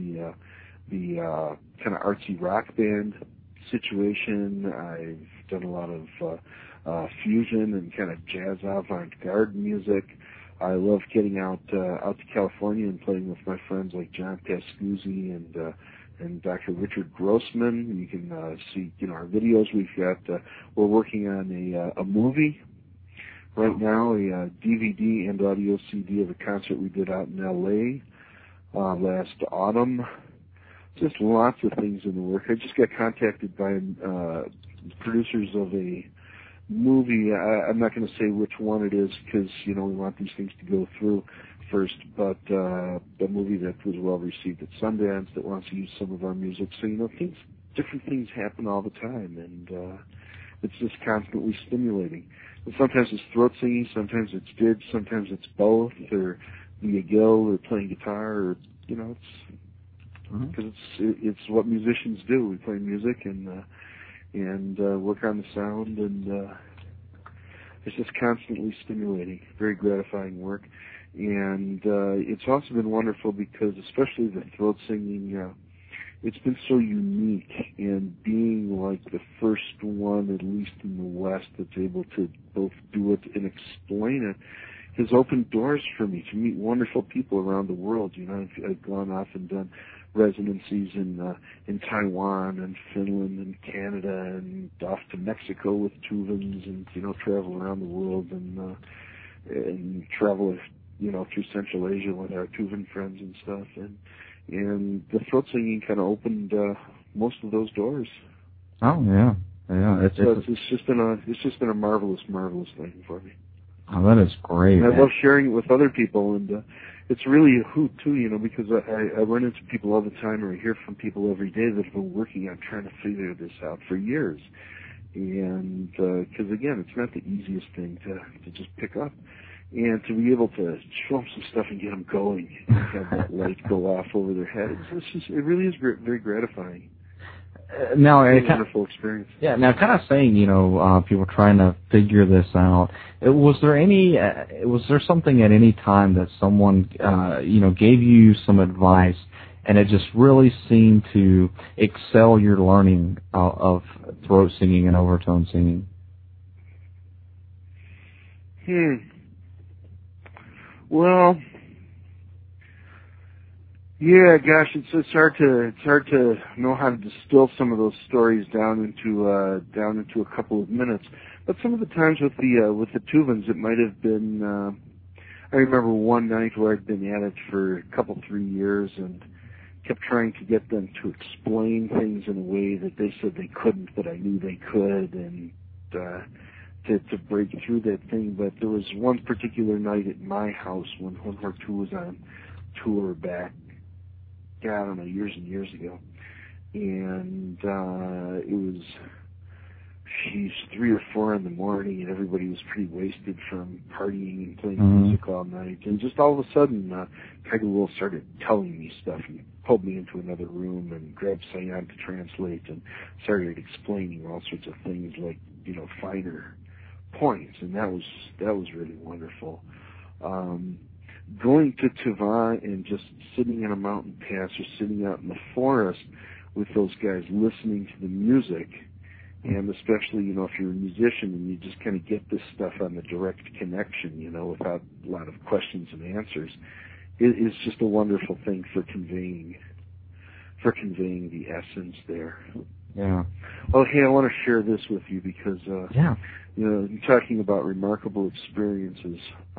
the kind of artsy rock band situation. I've done a lot of fusion and kind of jazz avant-garde music. I love getting out to California and playing with my friends like John Pascuzzi and Dr. Richard Grossman. You can see our videos. We're working on a movie right now, a DVD and audio CD of a concert we did out in L.A. Last autumn. Just lots of things in the work. I just got contacted by producers of a movie. I'm not going to say which one it is because we want these things to go through first, but the movie that was well received at Sundance that wants to use some of our music. So different things happen all the time, and it's just constantly stimulating. And sometimes it's throat singing, sometimes it's didge, sometimes it's both, or the gill, or playing guitar, or it's because it's what musicians do. We play music and work on the sound, and it's just constantly stimulating, very gratifying work. And it's also been wonderful because, especially the throat singing, it's been so unique, and being like the first one, at least in the West, that's able to both do it and explain it, has opened doors for me to meet wonderful people around the world. You know, I've gone off and done residencies in Taiwan and Finland and Canada and off to Mexico with Tuvans, and you know, travel around the world and travel, you know, through Central Asia with our Tuvan friends and stuff, and the throat singing kind of opened most of those doors. Oh yeah. It's just been a marvelous thing for me. Oh, that is great. And I love sharing it with other people, and it's really a hoot too, you know, because I run into people all the time, or I hear from people every day that have been working on trying to figure this out for years. And because again, it's not the easiest thing to just pick up, and to be able to show them some stuff and get them going, and have that light go off over their head. It really is very gratifying. Now, it's a wonderful experience. Yeah. Now, kind of saying, you know, people trying to figure this out. Was there something at any time that someone, you know, gave you some advice, and it just really seemed to excel your learning of throat singing and overtone singing? Well, yeah, gosh, it's hard to know how to distill some of those stories down into a couple of minutes. But some of the times with the Tuvans, it might have been. I remember one night where I'd been at it for a 3 years and kept trying to get them to explain things in a way that they said they couldn't, but I knew they could, and to break through that thing. But there was one particular night at my house when Hornhorn 2 was on tour back, I don't know, years and years ago. And it was, 3 or 4 in the morning, and everybody was pretty wasted from partying and playing music all night. And just all of a sudden, Tiger Wolf started telling me stuff and pulled me into another room and grabbed Sayan to translate and started explaining all sorts of things like, you know, finer points. And that was really wonderful. Going to Tuvan and just sitting in a mountain pass or sitting out in the forest with those guys listening to the music, and especially, you know, if you're a musician and you just kind of get this stuff on the direct connection, you know, without a lot of questions and answers, it is just a wonderful thing for conveying the essence there. Yeah. Well, hey, I want to share this with you because, yeah, you know, talking about remarkable experiences,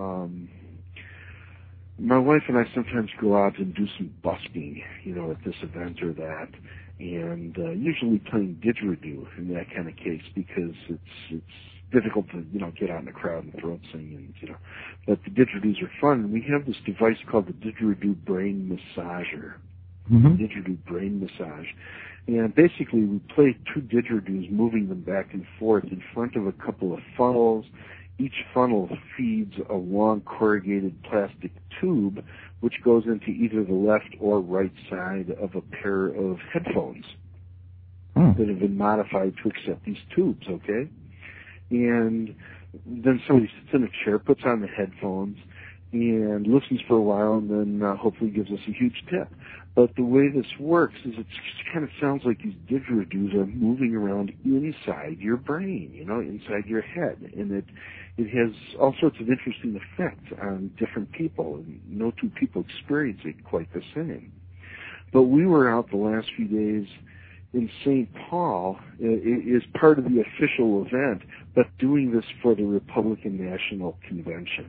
my wife and I sometimes go out and do some busking, you know, at this event or that, and usually playing didgeridoo in that kind of case, because it's difficult to, you know, get out in a crowd and throat sing, and, you know, but the didgeridoos are fun. And we have this device called the Didgeridoo Brain Massager. Didgeridoo Brain Massage. And basically we play 2 didgeridoos, moving them back and forth in front of a couple of funnels. Each funnel feeds a long corrugated plastic tube, which goes into either the left or right side of a pair of headphones that have been modified to accept these tubes, okay? And then somebody sits in a chair, puts on the headphones, and listens for a while, and then hopefully gives us a huge tip. But the way this works is it kind of sounds like these didgeridoos are moving around inside your brain, you know, inside your head. And it has all sorts of interesting effects on different people, and no 2 people experience it quite the same. But we were out the last few days in St. Paul is part of the official event, but doing this for the Republican National Convention.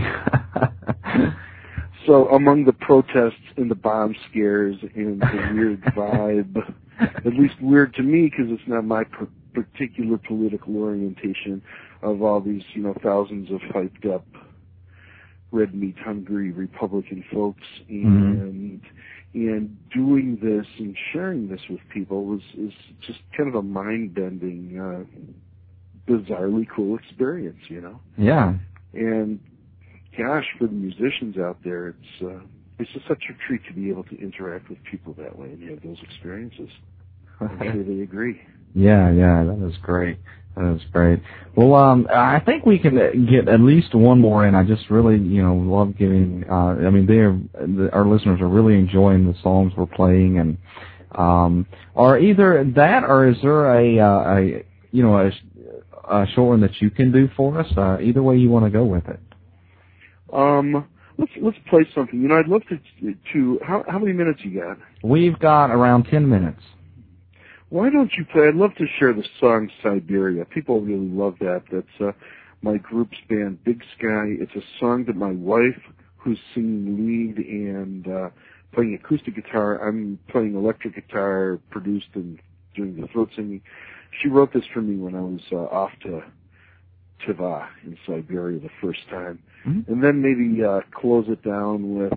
So among the protests and the bomb scares and the weird vibe, at least weird to me because it's not my particular political orientation, of all these, you know, thousands of hyped up, red meat hungry Republican folks, and doing this and sharing this with people is just kind of a mind bending, bizarrely cool experience, you know. Yeah. And gosh, for the musicians out there, it's just such a treat to be able to interact with people that way and have those experiences. I'm sure they agree. Yeah, that is great. That is great. Well, I think we can get at least one more in. I just really, you know, love giving. I mean, our listeners are really enjoying the songs we're playing, and or either that, or is there a short one that you can do for us? Either way you want to go with it. Let's play something. You know, I'd love to how many minutes you got? We've got around 10 minutes. Why don't you play? I'd love to share the song Siberia. People really love that. That's my group's band, Big Sky. It's a song that my wife, who's singing lead and playing acoustic guitar, I'm playing electric guitar, produced and doing the throat singing. She wrote this for me when I was off to Tiva in Siberia the first time. Mm-hmm. And then maybe close it down with,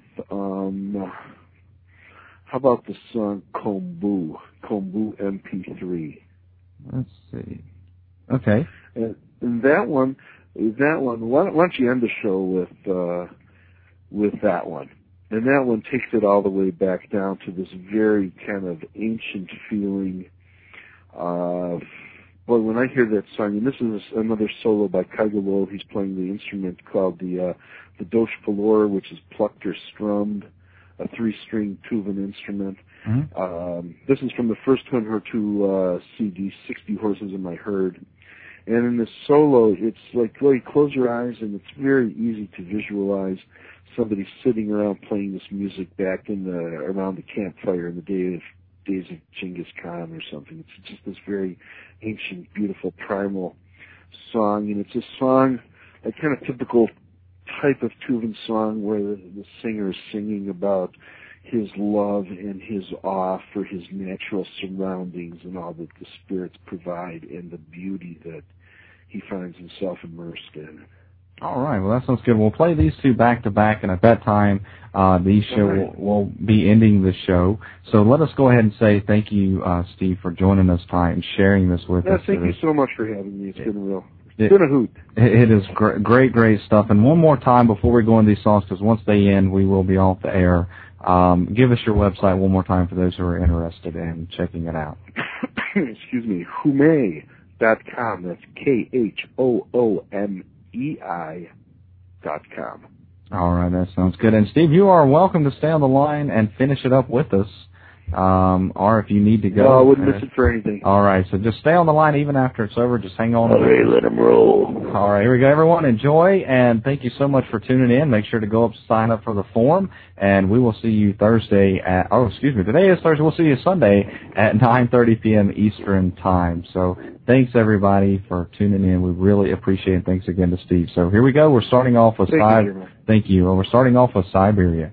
how about the song Kombu MP3? Let's see. Okay. And that one, why don't you end the show with that one? And that one takes it all the way back down to this very kind of ancient feeling of, well, when I hear that song, and this is another solo by Kaigalol, he's playing the instrument called the Dosh Palor, which is plucked or strummed, a 3-string Tuvan instrument. Mm-hmm. This is from the first Hunter 2 CD, 60 Horses in My Herd. And in this solo, it's like, well, you close your eyes, and it's very easy to visualize somebody sitting around playing this music back in around the campfire in the days of Genghis Khan or something. It's just this very ancient, beautiful, primal song, and it's a song, a kind of typical type of Tuvan song where the singer is singing about his love and his awe for his natural surroundings and all that the spirits provide and the beauty that he finds himself immersed in. All right, well, that sounds good. We'll play these two back to back, and at that time, the show will be ending the show. So let us go ahead and say thank you, Steve, for joining us tonight and sharing this with us. Thank you so much for having me. It's been a hoot. It is great stuff. And one more time before we go into these songs, because once they end, we will be off the air. Give us your website one more time for those who are interested in checking it out. Excuse me, Hoomei.com. That's KHOOMEI.com. All right, that sounds good. And Steve, you are welcome to stay on the line and finish it up with us. Or if you need to go. No, I wouldn't miss it for anything. All right, so just stay on the line even after it's over. Just hang on. Okay, let them roll. All right, here we go, everyone. Enjoy, and thank you so much for tuning in. Make sure to go up, sign up for the form, and we will see you Thursday at, today is Thursday. We'll see you Sunday at 9:30 p.m. Eastern Time. So thanks, everybody, for tuning in. We really appreciate it. Thanks again to Steve. So here we go. We're starting off with Siberia. Thank you. We're starting off with Siberia.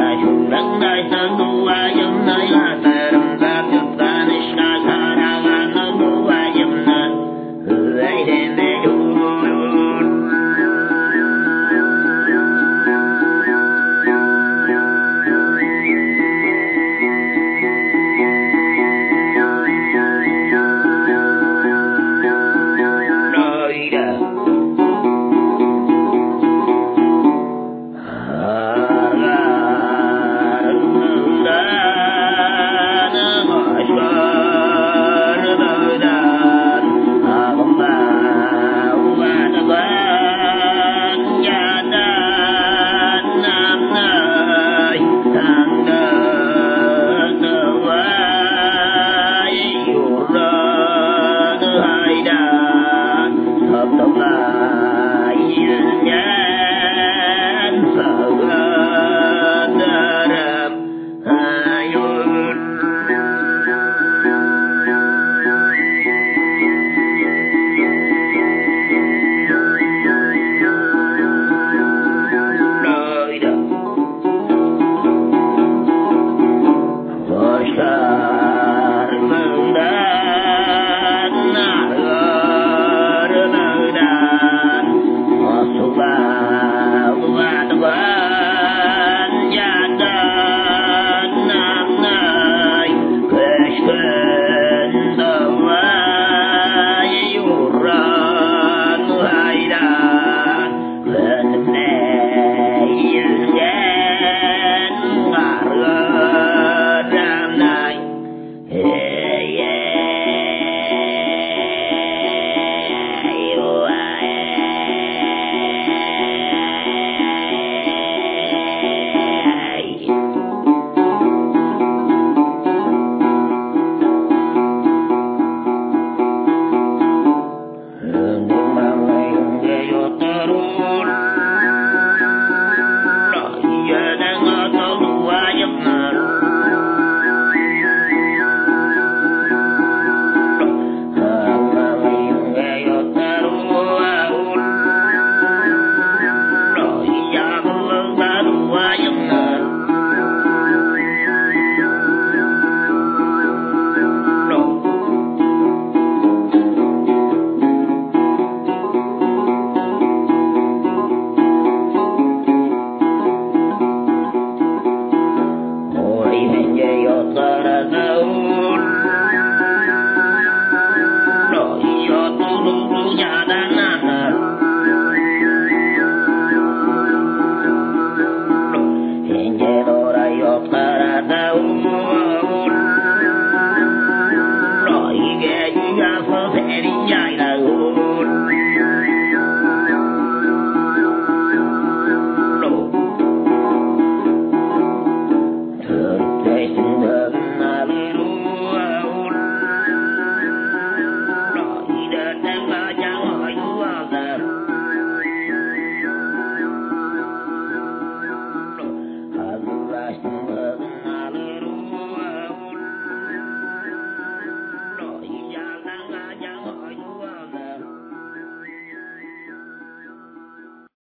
Rồi ghé như ra phơ thẻ đi nhai